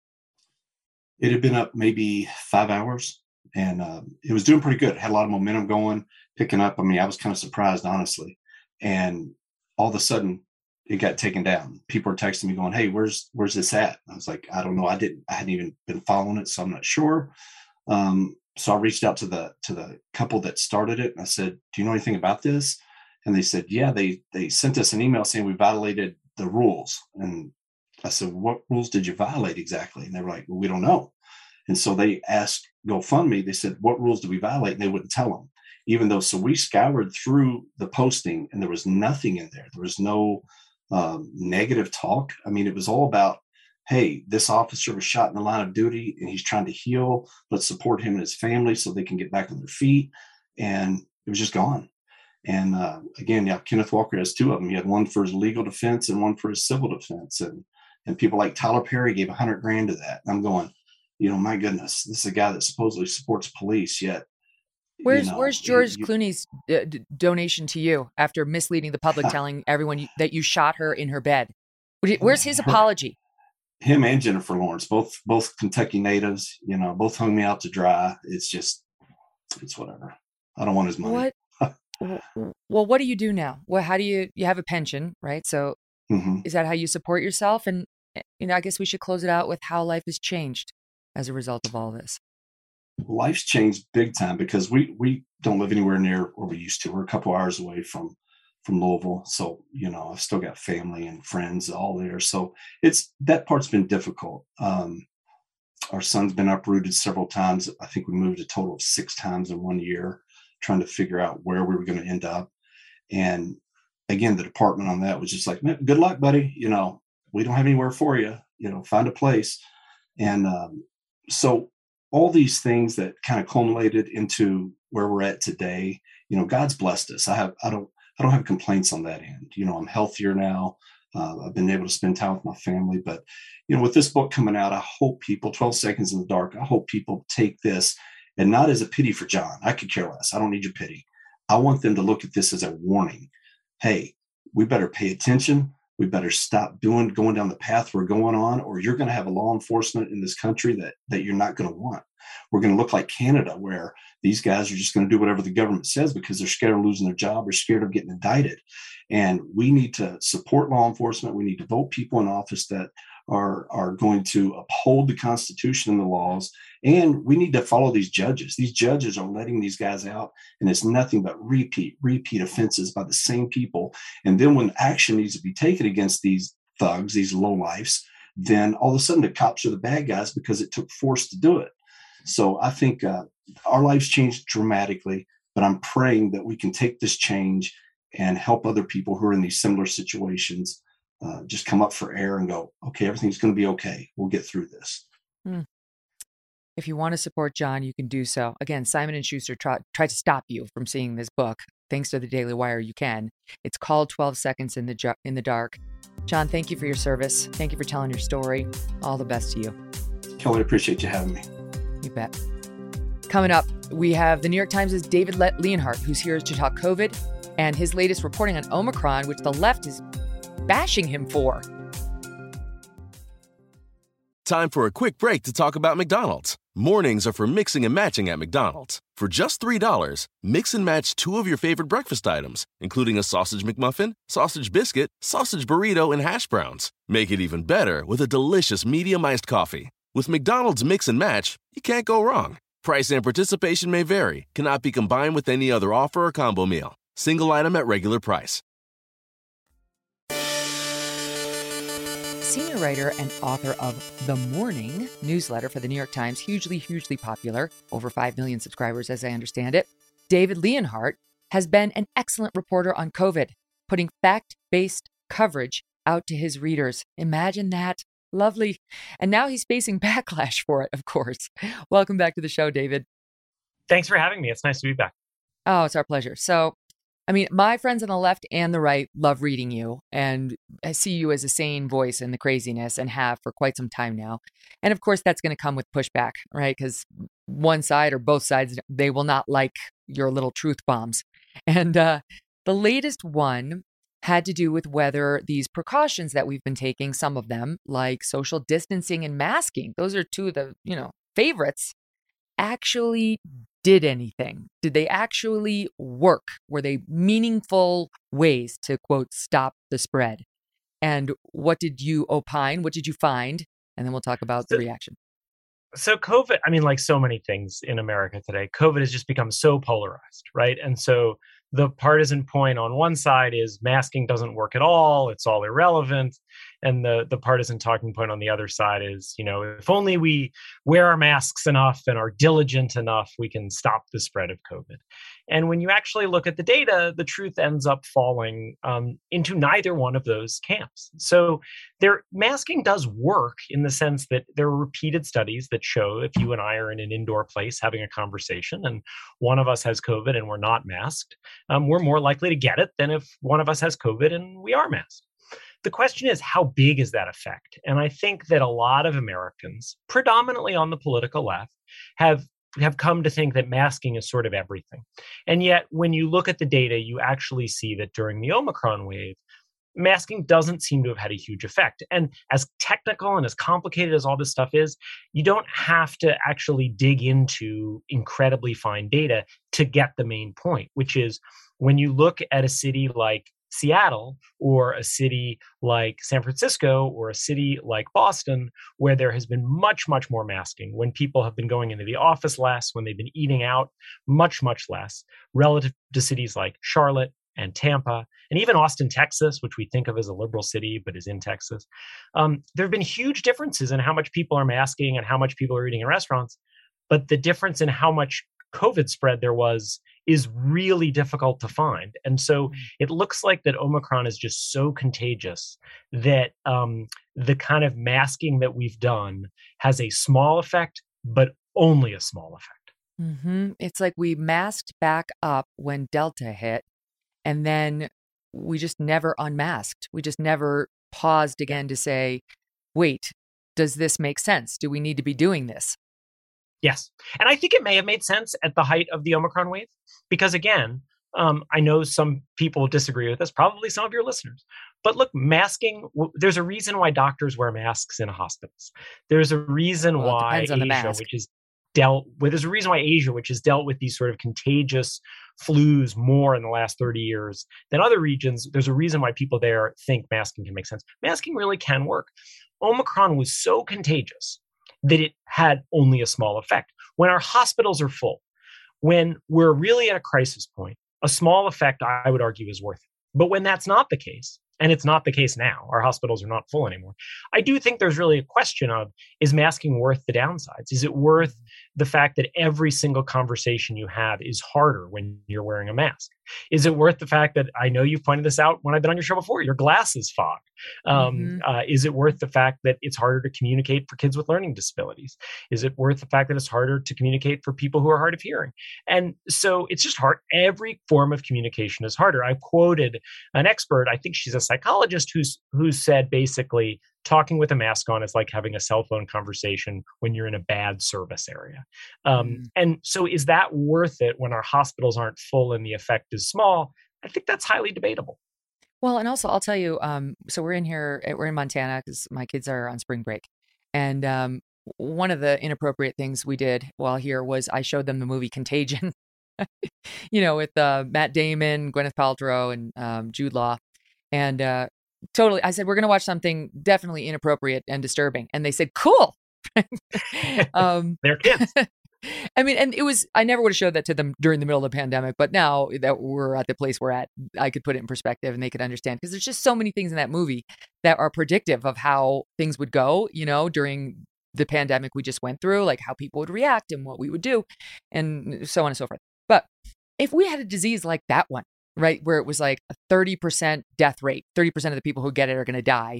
It had been up maybe 5 hours and it was doing pretty good. It had a lot of momentum going, picking up. I mean, I was kind of surprised, honestly. And all of a sudden it got taken down. People were texting me going, hey, where's this at? I was like, I don't know. I hadn't even been following it, so I'm not sure. So I reached out to the couple that started it and I said, do you know anything about this? And they said, yeah, they sent us an email saying we violated the rules. And I said, what rules did you violate exactly? And they were like, well, we don't know. And so they asked GoFundMe, they said, what rules did we violate? And they wouldn't tell them, even though, so we scoured through the posting and there was nothing in there. There was no negative talk. I mean, it was all about, hey, this officer was shot in the line of duty and he's trying to heal. Let's support him and his family so they can get back on their feet. And it was just gone. And again, yeah, Kenneth Walker has two of them. He had one for his legal defense and one for his civil defense. And people like Tyler Perry gave $100,000 to that. And I'm going, my goodness, this is a guy that supposedly supports police, yet. Where's George Clooney's donation to you after misleading the public, telling everyone that you shot her in her bed? Where's his apology? Him and Jennifer Lawrence, both Kentucky natives, both hung me out to dry. It's whatever. I don't want his money. Well, what do you do now? Well, how do you have a pension, right? So is that how you support yourself? And, I guess we should close it out with how life has changed as a result of all this. Life's changed big time because we don't live anywhere near where we used to. We're a couple hours away from Louisville. So, I've still got family and friends all there. So that part's been difficult. Our son's been uprooted several times. I think we moved a total of 6 times in 1 year, trying to figure out where we were going to end up. And again, the department on that was just like, good luck, buddy. We don't have anywhere for you, find a place. And so all these things that kind of culminated into where we're at today, God's blessed us. I don't have complaints on that end. I'm healthier now. I've been able to spend time with my family, but with this book coming out, I hope people, 12 Seconds in the Dark, I hope people take this and not as a pity for John. I could care less. I don't need your pity. I want them to look at this as a warning. Hey, we better pay attention. We better stop going down the path we're going on, or you're going to have a law enforcement in this country that you're not going to want. We're going to look like Canada, where these guys are just going to do whatever the government says because they're scared of losing their job or scared of getting indicted. And we need to support law enforcement. We need to vote people in office that are going to uphold the Constitution and the laws. And we need to follow these judges. These judges are letting these guys out, and it's nothing but repeat offenses by the same people. And then when action needs to be taken against these thugs, these lowlifes, then all of a sudden the cops are the bad guys because it took force to do it. So I think our lives changed dramatically, but I'm praying that we can take this change and help other people who are in these similar situations just come up for air and go, okay, everything's going to be okay. We'll get through this. If you want to support John, you can do so. Again, Simon & Schuster tried to stop you from seeing this book. Thanks to the Daily Wire, you can. It's called 12 Seconds in the Dark. John, thank you for your service. Thank you for telling your story. All the best to you. Kelly, I appreciate you having me. You bet. Coming up, we have the New York Times' David Leonhardt, who's here to talk COVID and his latest reporting on Omicron, which the left is bashing him for. Time for a quick break to talk about McDonald's. Mornings are for mixing and matching at McDonald's. For just $3, mix and match 2 of your favorite breakfast items, including a sausage McMuffin, sausage biscuit, sausage burrito, and hash browns. Make it even better with a delicious medium iced coffee. With McDonald's Mix and Match, you can't go wrong. Price and participation may vary. Cannot be combined with any other offer or combo meal. Single item at regular price. Senior writer and author of The Morning newsletter for the New York Times, hugely popular, over 5 million subscribers as I understand it, David Leonhardt has been an excellent reporter on COVID, putting fact-based coverage out to his readers. Imagine that. Lovely. And now he's facing backlash for it, of course. Welcome back to the show, David. Thanks for having me. It's nice to be back. Oh, it's our pleasure. So, I mean, my friends on the left and the right love reading you, and I see you as a sane voice in the craziness and have for quite some time now. And of course, that's going to come with pushback, right? Because one side or both sides, they will not like your little truth bombs. And the latest one had to do with whether these precautions that we've been taking, some of them, like social distancing and masking, those are two of the, favorites, actually did anything. Did they actually work? Were they meaningful ways to, quote, stop the spread? And what did you opine? What did you find? And then we'll talk about the reaction. So COVID, like so many things in America today, COVID has just become so polarized, right? And so the partisan point on one side is masking doesn't work at all. It's all irrelevant. And the partisan talking point on the other side is, if only we wear our masks enough and are diligent enough, we can stop the spread of COVID. And when you actually look at the data, the truth ends up falling into neither one of those camps. So masking does work in the sense that there are repeated studies that show if you and I are in an indoor place having a conversation and one of us has COVID and we're not masked, we're more likely to get it than if one of us has COVID and we are masked. The question is, how big is that effect? And I think that a lot of Americans, predominantly on the political left, have come to think that masking is sort of everything. And yet, when you look at the data, you actually see that during the Omicron wave, masking doesn't seem to have had a huge effect. And as technical and as complicated as all this stuff is, you don't have to actually dig into incredibly fine data to get the main point, which is when you look at a city like Seattle or a city like San Francisco or a city like Boston, where there has been much more masking, when people have been going into the office less, when they've been eating out much less, relative to cities like Charlotte and Tampa, and even Austin, Texas, which we think of as a liberal city, but is in Texas. There have been huge differences in how much people are masking and how much people are eating in restaurants, but the difference in how much COVID spread there was is really difficult to find. And so it looks like that Omicron is just so contagious that the kind of masking that we've done has a small effect, but only a small effect. Mm-hmm. It's like we masked back up when Delta hit, and then we just never unmasked. We just never paused again to say, wait, does this make sense? Do we need to be doing this? Yes. And I think it may have made sense at the height of the Omicron wave, because again, I know some people disagree with this, probably some of your listeners. But look, masking, there's a reason why doctors wear masks in hospitals. There's a reason why Asia, which is dealt with, there's a reason why Asia, which has dealt with these sort of contagious flus more in the last 30 years than other regions, there's a reason why people there think masking can make sense. Masking really can work. Omicron was so contagious that it had only a small effect. When our hospitals are full, when we're really at a crisis point, a small effect, I would argue, is worth it. But when that's not the case, and it's not the case now, our hospitals are not full anymore, I do think there's really a question of, is masking worth the downsides? Is it worth the fact that every single conversation you have is harder when you're wearing a mask? Is it worth the fact that, I know you've pointed this out when I've been on your show before, your glasses fog? Is it worth the fact that it's harder to communicate for kids with learning disabilities? Is it worth the fact that it's harder to communicate for people who are hard of hearing? And so it's just hard. Every form of communication is harder. I quoted an expert, I think she's a psychologist, who said basically, talking with a mask on is like having a cell phone conversation when you're in a bad service area. And so is that worth it when our hospitals aren't full and the effect is small? I think that's highly debatable. Well, and also I'll tell you, so we're in Montana because my kids are on spring break. And one of the inappropriate things we did while here was I showed them the movie Contagion, with Matt Damon, Gwyneth Paltrow, and Jude Law. And totally, I said, we're going to watch something definitely inappropriate and disturbing. And they said, cool. They're kids. I mean, and I never would have showed that to them during the middle of the pandemic. But now that we're at the place we're at, I could put it in perspective and they could understand. Because there's just so many things in that movie that are predictive of how things would go, during the pandemic we just went through, like how people would react and what we would do and so on and so forth. But if we had a disease like that one, right, where it was like a 30% death rate, 30% of the people who get it are going to die,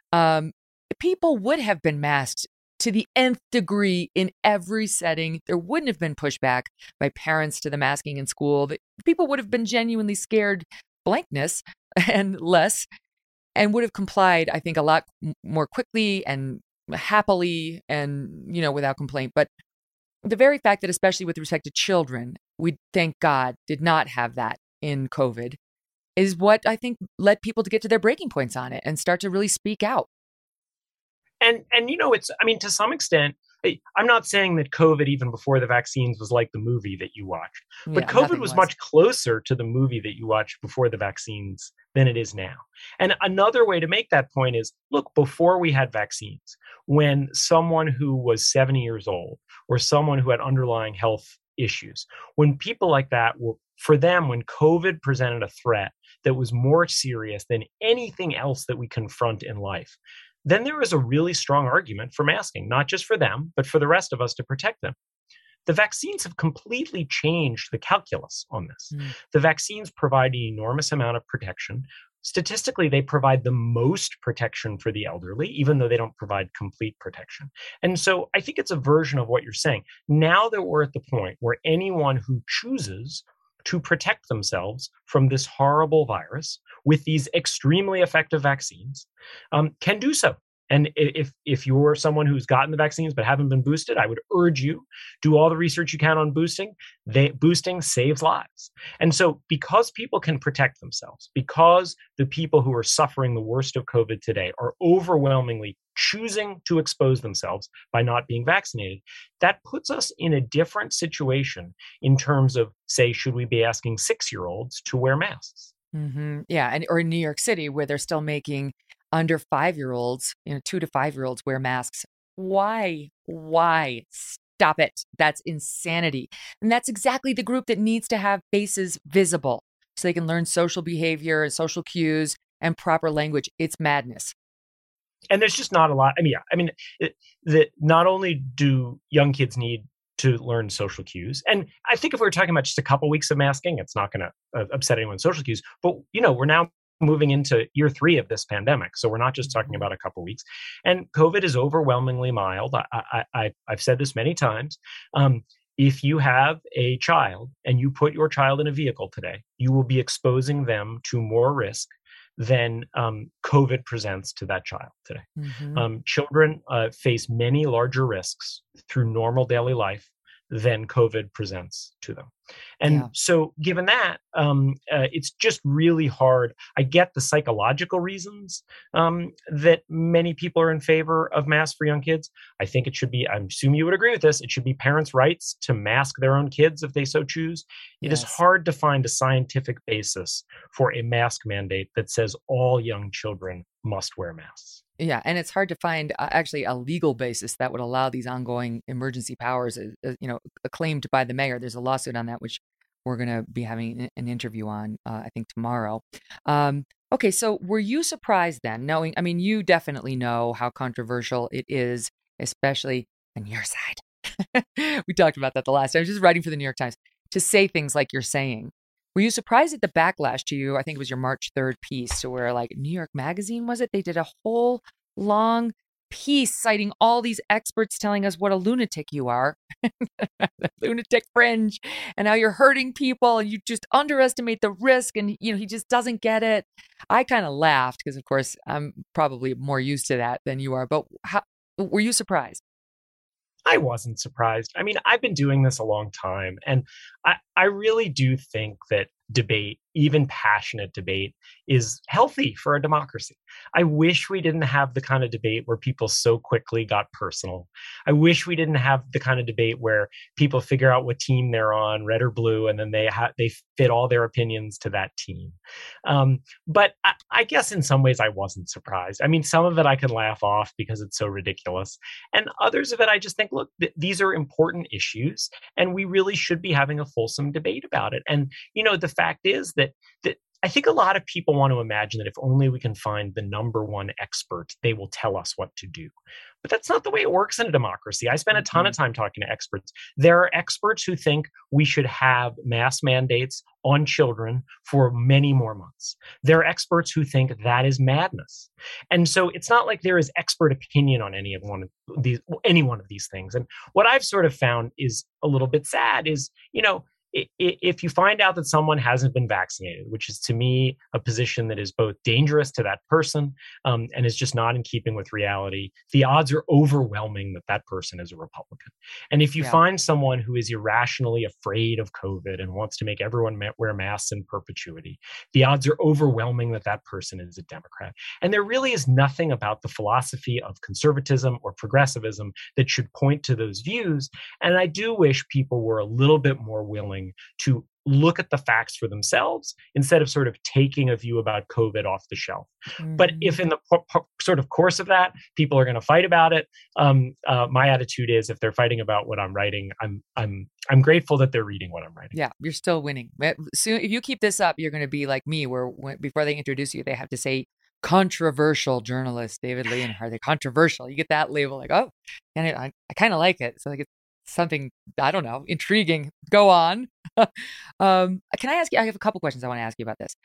people would have been masked to the nth degree in every setting. There wouldn't have been pushback by parents to the masking in school. People would have been genuinely scared blankness and less, and would have complied, I think, a lot more quickly and happily and, without complaint. But the very fact that, especially with respect to children, we, thank God, did not have that in COVID is what I think led people to get to their breaking points on it and start to really speak out. And it's, I mean, to some extent, I'm not saying that COVID, even before the vaccines, was like the movie that you watched, but COVID was much closer to the movie that you watched before the vaccines than it is now. And another way to make that point is, look, before we had vaccines, when someone who was 70 years old or someone who had underlying health issues, when people like that were, for them, when COVID presented a threat that was more serious than anything else that we confront in life, then there is a really strong argument for masking, not just for them, but for the rest of us to protect them. The vaccines have completely changed the calculus on this. The vaccines provide an enormous amount of protection. Statistically, they provide the most protection for the elderly, even though they don't provide complete protection. And so I think it's a version of what you're saying. Now that we're at the point where anyone who chooses to protect themselves from this horrible virus with these extremely effective vaccines can do so. And if you're someone who's gotten the vaccines but haven't been boosted, I would urge you, do all the research you can on boosting. Boosting saves lives. And so because people can protect themselves, because the people who are suffering the worst of COVID today are overwhelmingly choosing to expose themselves by not being vaccinated, that puts us in a different situation in terms of, say, should we be asking 6-year-olds to wear masks? Mm-hmm. Yeah. Or in New York City, where they're still making under 5-year-olds, 2 to 5-year-olds wear masks. Why? Stop it. That's insanity. And that's exactly the group that needs to have faces visible so they can learn social behavior and social cues and proper language. It's madness. And there's just not a lot. Not only do young kids need to learn social cues, and I think if we were talking about just a couple weeks of masking, it's not going to upset anyone's social cues. But we're now moving into year 3 of this pandemic, so we're not just talking about a couple weeks. And COVID is overwhelmingly mild. I've said this many times. If you have a child and you put your child in a vehicle today, you will be exposing them to more risk than COVID presents to that child today. Mm-hmm. Children face many larger risks through normal daily life than COVID presents to them. And so given that, it's just really hard. I get the psychological reasons that many people are in favor of masks for young kids. I think it should be, I assume you would agree with this, it should be parents' rights to mask their own kids if they so choose. It is hard to find a scientific basis for a mask mandate that says all young children must wear masks. Yeah, and it's hard to find actually a legal basis that would allow these ongoing emergency powers, claimed by the mayor. There's a lawsuit on that, which we're going to be having an interview on, I think, tomorrow. Okay, so were you surprised then, knowing, I mean, you definitely know how controversial it is, especially on your side. We talked about that the last time. I was just writing for the New York Times to say things like you're saying. Were you surprised at the backlash to you? I think it was your March 3rd piece, to where like New York Magazine, was it? They did a whole long piece citing all these experts telling us what a lunatic you are, the lunatic fringe, and how you're hurting people and you just underestimate the risk, and he just doesn't get it. I kind of laughed because, of course, I'm probably more used to that than you are. But how, were you surprised? I wasn't surprised. I mean, I've been doing this a long time, and I really do think that debate, even passionate debate, is healthy for a democracy. I wish we didn't have the kind of debate where people so quickly got personal. I wish we didn't have the kind of debate where people figure out what team they're on, red or blue, and then they fit all their opinions to that team. But I guess in some ways I wasn't surprised. I mean, some of it I can laugh off because it's so ridiculous. And others of it I just think, look, these are important issues, and we really should be having a fulsome debate about it. And, the fact is that I think a lot of people want to imagine that if only we can find the number one expert, they will tell us what to do. But that's not the way it works in a democracy. I spent a ton of time talking to experts. There are experts who think we should have mass mandates on children for many more months. There are experts who think that is madness. And so it's not like there is expert opinion on any one of these things. And what I've sort of found is a little bit sad is, if you find out that someone hasn't been vaccinated, which is to me a position that is both dangerous to that person and is just not in keeping with reality, the odds are overwhelming that that person is a Republican. And if you find someone who is irrationally afraid of COVID and wants to make everyone wear masks in perpetuity, the odds are overwhelming that that person is a Democrat. And there really is nothing about the philosophy of conservatism or progressivism that should point to those views. And I do wish people were a little bit more willing to look at the facts for themselves instead of sort of taking a view about COVID off the shelf. Mm-hmm. But if in the sort of course of that, people are going to fight about it, my attitude is if they're fighting about what I'm writing, I'm grateful that they're reading what I'm writing. Yeah, you're still winning. Soon, if you keep this up, you're going to be like me, where before they introduce you, they have to say controversial journalist David Leonhardt. Are they controversial? You get that label, like, oh, and I kind of like it. So like it's something, I don't know, intriguing. Go on. Can I ask you? I have a couple questions I want to ask you about this.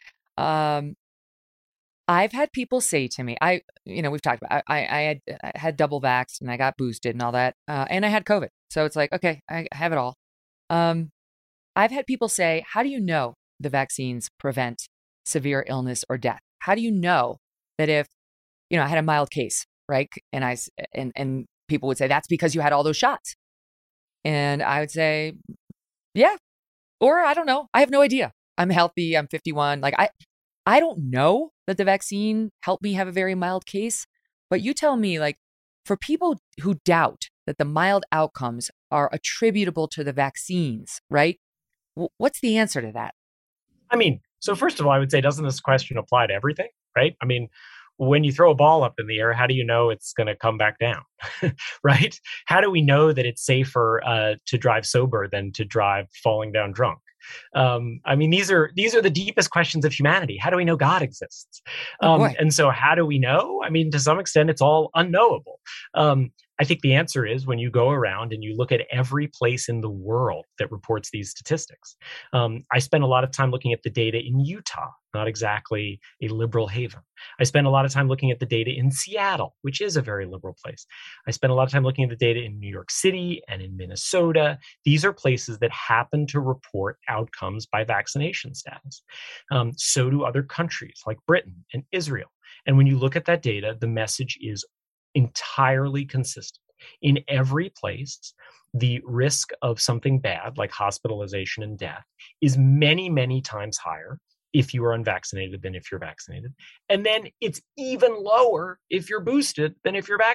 I've had people say to me, we've talked about, I had double vaxxed and I got boosted and all that, and I had COVID. So it's like, okay, I have it all. I've had people say, how do you know the vaccines prevent severe illness or death? How do you know that if, I had a mild case, right? And people would say, that's because you had all those shots. And I would say, yeah, or I don't know. I have no idea. I'm healthy. I'm 51. Like I don't know that the vaccine helped me have a very mild case, but you tell me, like, for people who doubt that the mild outcomes are attributable to the vaccines, right? What's the answer to that? I mean, so first of all, I would say, doesn't this question apply to everything, right? I mean, when you throw a ball up in the air, how do you know it's going to come back down, right? How do we know that it's safer to drive sober than to drive falling down drunk? I mean, these are the deepest questions of humanity. How do we know God exists? And so how do we know? I mean, to some extent, it's all unknowable. I think the answer is when you go around and you look at every place in the world that reports these statistics. I spent a lot of time looking at the data in Utah, not exactly a liberal haven. I spent a lot of time looking at the data in Seattle, which is a very liberal place. I spent a lot of time looking at the data in New York City and in Minnesota. These are places that happen to report outcomes by vaccination status. So do other countries like Britain and Israel. And when you look at that data, the message is entirely consistent. In every place, the risk of something bad, like hospitalization and death, is many, many times higher if you are unvaccinated than if you're vaccinated. And then it's even lower if you're boosted than if you're vaccinated.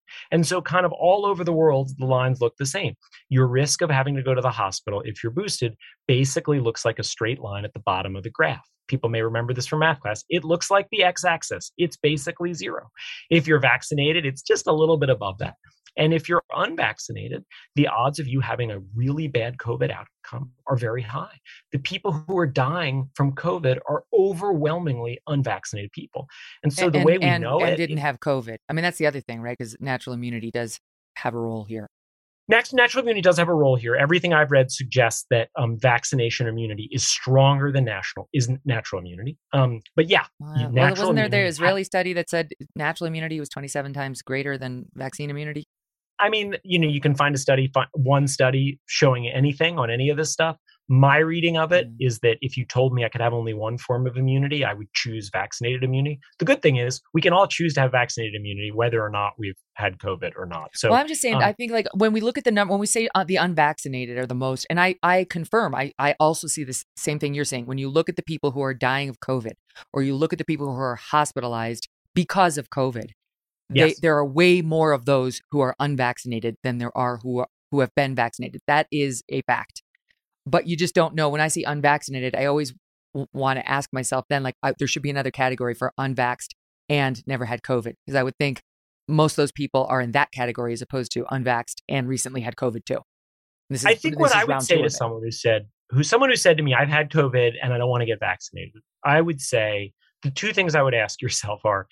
And so kind of all over the world, the lines look the same. Your risk of having to go to the hospital if you're boosted basically looks like a straight line at the bottom of the graph. People may remember this from math class. It looks like the x-axis. It's basically 0. If you're vaccinated, it's just a little bit above that. And if you're unvaccinated, the odds of you having a really bad COVID outcome are very high. The people who are dying from COVID are overwhelmingly unvaccinated people. And so the way we know it didn't have COVID. I mean, that's the other thing, right? Because natural immunity does have a role here. Natural immunity does have a role here. Everything I've read suggests that vaccination immunity is stronger than natural immunity. But yeah, wasn't there the Israeli study that said natural immunity was 27 times greater than vaccine immunity? I mean, you can find one study showing anything on any of this stuff. My reading of it is that if you told me I could have only one form of immunity, I would choose vaccinated immunity. The good thing is we can all choose to have vaccinated immunity, whether or not we've had COVID or not. So, well, I'm just saying, I think like when we look at the number, when we say the unvaccinated are the most, and I confirm, I also see the same thing you're saying. When you look at the people who are dying of COVID, or you look at the people who are hospitalized because of COVID, yes, there are way more of those who are unvaccinated than there are who have been vaccinated. That is a fact. But you just don't know. When I see unvaccinated, I always want to ask myself then, like, there should be another category for unvaxxed and never had COVID. Because I would think most of those people are in that category as opposed to unvaxxed and recently had COVID too. I think what I would say to someone who said to me, I've had COVID and I don't want to get vaccinated, I would say the two things I would ask yourself are,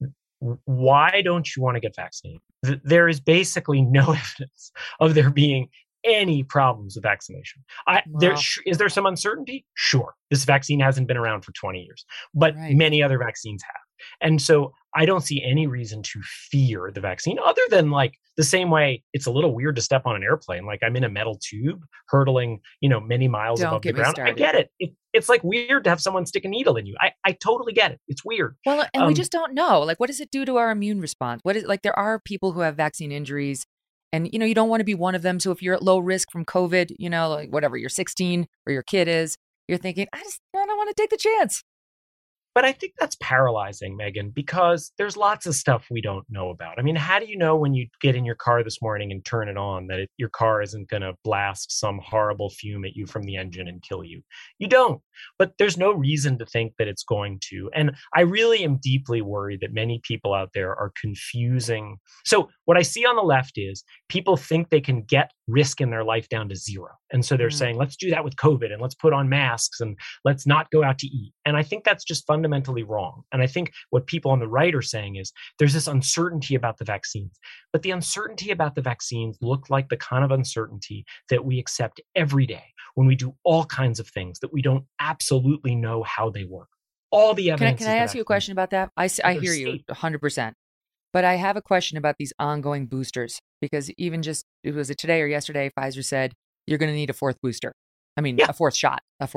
why don't you want to get vaccinated? There is basically no evidence of there being any problems with vaccination. Is there some uncertainty? Sure. This vaccine hasn't been around for 20 years, but many other vaccines have. And so I don't see any reason to fear the vaccine other than like the same way it's a little weird to step on an airplane. Like I'm in a metal tube hurtling, many miles above the ground. I get it. It's like weird to have someone stick a needle in you. I totally get it. It's weird. Well, and we just don't know. Like, what does it do to our immune response? There are people who have vaccine injuries. And, you don't want to be one of them. So if you're at low risk from COVID, like whatever, you're 16 or your kid is, you're thinking, I don't want to take the chance. But I think that's paralyzing, Megan, because there's lots of stuff we don't know about. I mean, how do you know when you get in your car this morning and turn it on that your car isn't going to blast some horrible fume at you from the engine and kill you? You don't. But there's no reason to think that it's going to. And I really am deeply worried that many people out there are confusing. So what I see on the left is people think they can get risk in their life down to 0. And so they're saying, let's do that with COVID and let's put on masks and let's not go out to eat. And I think that's just fundamentally wrong. And I think what people on the right are saying is there's this uncertainty about the vaccines, but the uncertainty about the vaccines look like the kind of uncertainty that we accept every day when we do all kinds of things that we don't absolutely know how they work. All the evidence. Can I ask you a question about that? I hear you 100%. But I have a question about these ongoing boosters, because even was it today or yesterday, Pfizer said you're going to need a fourth booster. I mean, a fourth shot.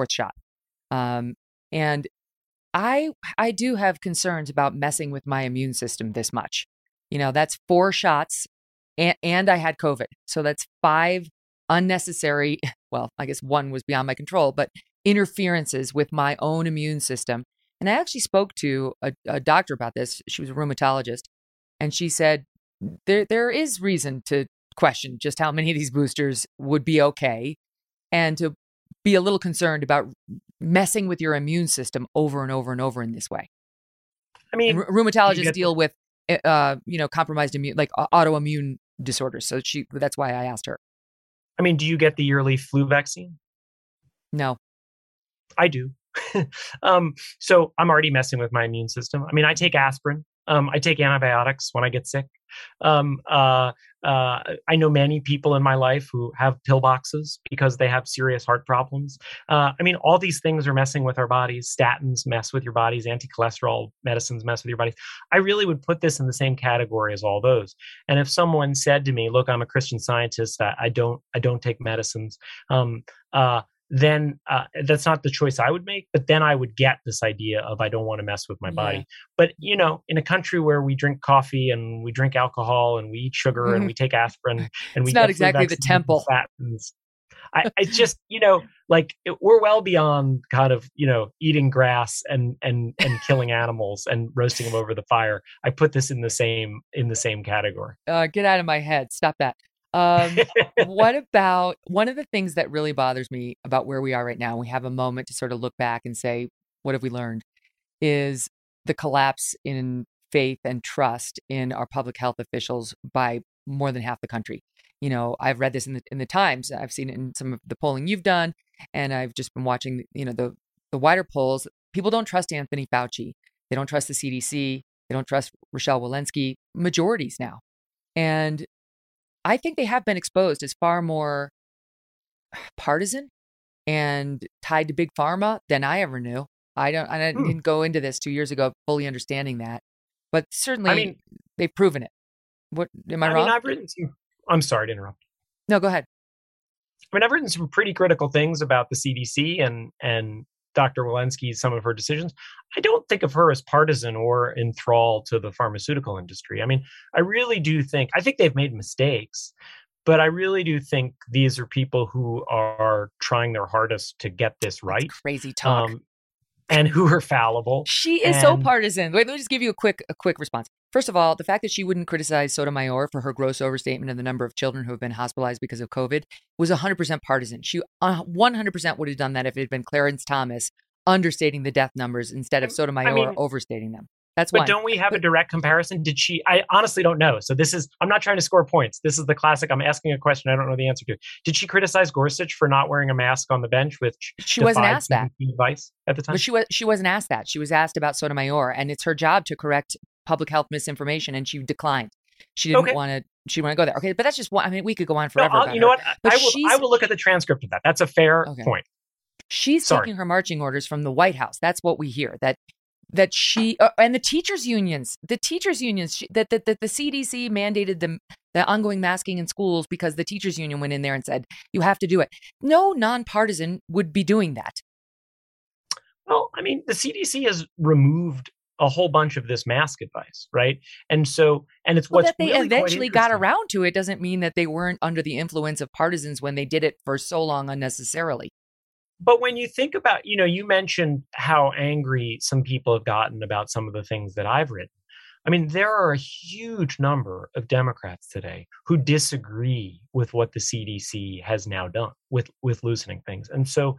And I do have concerns about messing with my immune system this much. That's 4 shots and I had COVID. So that's 5 unnecessary, well, I guess 1 was beyond my control, but interferences with my own immune system. And I actually spoke to a doctor about this. She was a rheumatologist. And she said, there is reason to question just how many of these boosters would be okay, and to be a little concerned about messing with your immune system over and over and over in this way. I mean, rheumatologists deal with, compromised immune, like autoimmune disorders. So that's why I asked her. I mean, do you get the yearly flu vaccine? No. I do. So I'm already messing with my immune system. I mean, I take aspirin. I take antibiotics when I get sick. I know many people in my life who have pillboxes because they have serious heart problems. I mean, all these things are messing with our bodies. Statins mess with your bodies. Anti-cholesterol medicines mess with your bodies. I really would put this in the same category as all those. And if someone said to me, look, I'm a Christian Scientist, I don't take medicines, then that's not the choice I would make. But then I would get this idea of I don't want to mess with my body. But, in a country where we drink coffee and we drink alcohol and we eat sugar and we take asprin and we not exactly the temple. I just, we're well beyond kind of, eating grass and killing animals and roasting them over the fire. I put this in the same category. Get out of my head. Stop that. What about one of the things that really bothers me about where we are right now? We have a moment to sort of look back and say, what have we learned? Is the collapse in faith and trust in our public health officials by more than half the country. I've read this in the Times. I've seen it in some of the polling you've done, and I've just been watching, the wider polls. People don't trust Anthony Fauci. They don't trust the CDC. They don't trust Rochelle Walensky. Majorities now, and I think they have been exposed as far more partisan and tied to big pharma than I ever knew. I didn't go into this 2 years ago fully understanding that, but certainly they've proven it. What am I wrong? I've written I'm sorry to interrupt. No, go ahead. I've written some pretty critical things about the CDC and Dr. Walensky, some of her decisions. I don't think of her as partisan or enthralled to the pharmaceutical industry. I really do think they've made mistakes, but I really do think these are people who are trying their hardest to get this right. That's crazy talk. And who are fallible. She is so partisan. Wait, let me just give you a quick response. First of all, the fact that she wouldn't criticize Sotomayor for her gross overstatement of the number of children who have been hospitalized because of COVID was 100% partisan. She 100% would have done that if it had been Clarence Thomas understating the death numbers instead of Sotomayor overstating them. That's but one. Don't we have a direct comparison? Did she? I honestly don't know. So I'm not trying to score points. This is the classic. I'm asking a question I don't know the answer to. Did she criticize Gorsuch for not wearing a mask on the bench, which she wasn't asked that advice at the time? But she wasn't asked that. She was asked about Sotomayor, and it's her job to correct public health misinformation, and she declined. She didn't want to. She didn't want to go there. Okay, but that's just one. We could go on forever. No, you know what? I will look at the transcript of that. That's a fair point. She's taking her marching orders from the White House. That's what we hear. That she and the teachers unions, that the CDC mandated the ongoing masking in schools because the teachers union went in there and said, you have to do it. No nonpartisan would be doing that. Well, the CDC has removed a whole bunch of this mask advice, right? And it's what's that they really eventually got around to it doesn't mean that they weren't under the influence of partisans when they did it for so long unnecessarily. But when you think about, you mentioned how angry some people have gotten about some of the things that I've written. There are a huge number of Democrats today who disagree with what the CDC has now done with loosening things. And so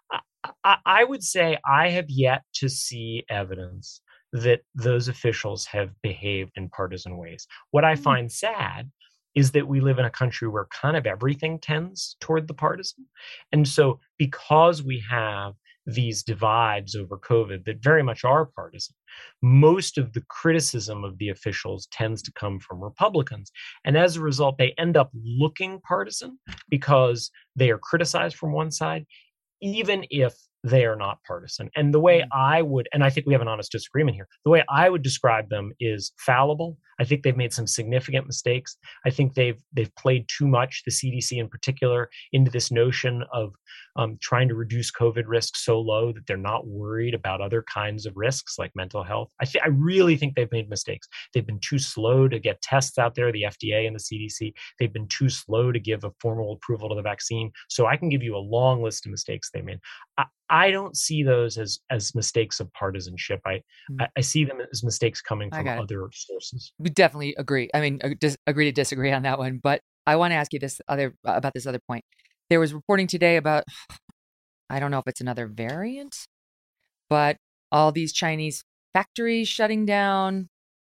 I would say I have yet to see evidence that those officials have behaved in partisan ways. What I find sad is that we live in a country where kind of everything tends toward the partisan. And so because we have these divides over COVID that very much are partisan, most of the criticism of the officials tends to come from Republicans. And as a result, they end up looking partisan because they are criticized from one side, even if they are not partisan. And the way I would, and I think we have an honest disagreement here, the way I would describe them is fallible. I think they've made some significant mistakes. I think they've played too much, the CDC in particular, into this notion of trying to reduce COVID risks so low that they're not worried about other kinds of risks like mental health. I really think they've made mistakes. They've been too slow to get tests out there, the FDA and the CDC. They've been too slow to give a formal approval to the vaccine. So I can give you a long list of mistakes they made. I don't see those as mistakes of partisanship. I see them as mistakes coming from other sources. We definitely agree. Agree to disagree on that one. But I want to ask you about this other point. There was reporting today about, I don't know if it's another variant, but all these Chinese factories shutting down.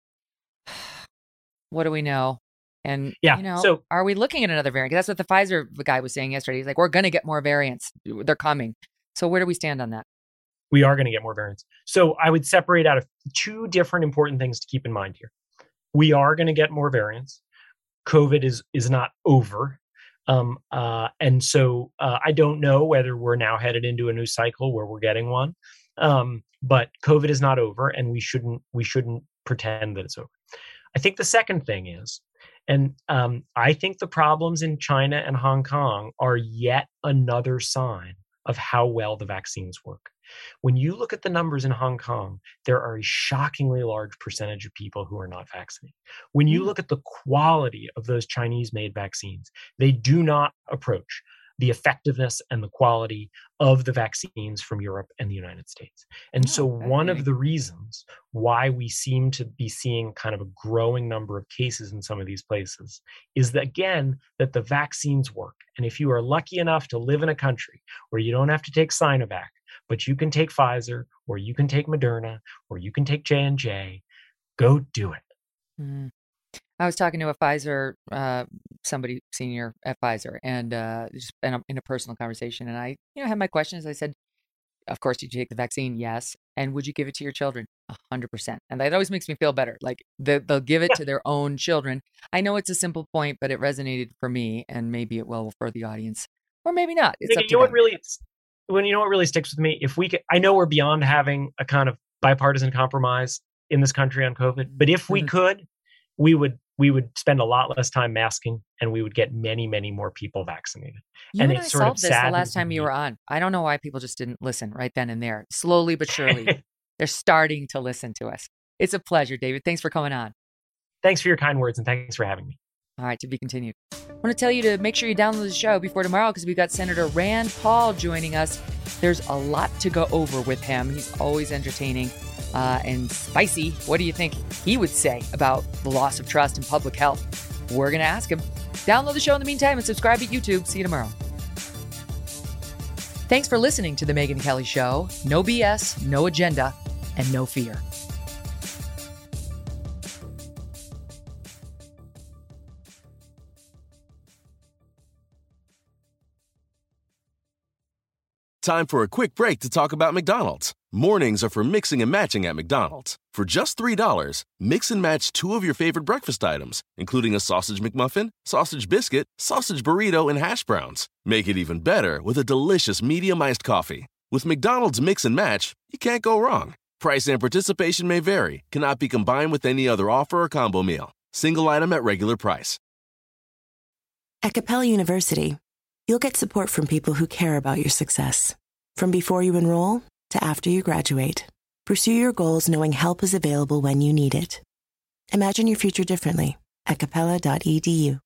What do we know? And, so are we looking at another variant? 'Cause that's what the Pfizer guy was saying yesterday. He's like, we're going to get more variants. They're coming. So where do we stand on that? We are going to get more variants. So I would separate out of two different important things to keep in mind here. We are going to get more variants. COVID is not over. And so I don't know whether we're now headed into a new cycle where we're getting one. But COVID is not over, and we shouldn't pretend that it's over. I think the second thing is, and I think the problems in China and Hong Kong are yet another sign of how well the vaccines work. When you look at the numbers in Hong Kong, there are a shockingly large percentage of people who are not vaccinated. When you look at the quality of those Chinese-made vaccines, they do not approach the effectiveness and the quality of the vaccines from Europe and the United States. And so one of the reasons why we seem to be seeing kind of a growing number of cases in some of these places is that, again, that the vaccines work. And if you are lucky enough to live in a country where you don't have to take Sinovac, but you can take Pfizer, or you can take Moderna, or you can take J&J, go do it. Mm. I was talking to a Pfizer, somebody senior at Pfizer, and just in a personal conversation, and I, had my questions. I said, "Of course, did you take the vaccine? Yes. And would you give it to your children? 100%." And that always makes me feel better. Like they'll give it to their own children. I know it's a simple point, but it resonated for me, and maybe it will for the audience, or maybe not. It's up to them. You know what really sticks with me? If we could, I know we're beyond having a kind of bipartisan compromise in this country on COVID, but if we could, we would spend a lot less time masking, and we would get many, many more people vaccinated. And I solved this the last time you were on. I don't know why people just didn't listen right then and there. Slowly but surely, they're starting to listen to us. It's a pleasure, David. Thanks for coming on. Thanks for your kind words, and thanks for having me. All right, to be continued. I want to tell you to make sure you download the show before tomorrow, because we've got Senator Rand Paul joining us. There's a lot to go over with him. He's always entertaining and spicy. What do you think he would say about the loss of trust in public health? We're going to ask him. Download the show in the meantime and subscribe at YouTube. See you tomorrow. Thanks for listening to The Megyn Kelly Show. No BS, no agenda, and no fear. Time for a quick break to talk about McDonald's. Mornings are for mixing and matching at McDonald's. For just $3, mix and match 2 of your favorite breakfast items, including a sausage McMuffin, sausage biscuit, sausage burrito, and hash browns. Make it even better with a delicious medium iced coffee. With McDonald's Mix and Match, you can't go wrong. Price and participation may vary. Cannot be combined with any other offer or combo meal. Single item at regular price. At Capella University, you'll get support from people who care about your success. From before you enroll to after you graduate, pursue your goals knowing help is available when you need it. Imagine your future differently at capella.edu.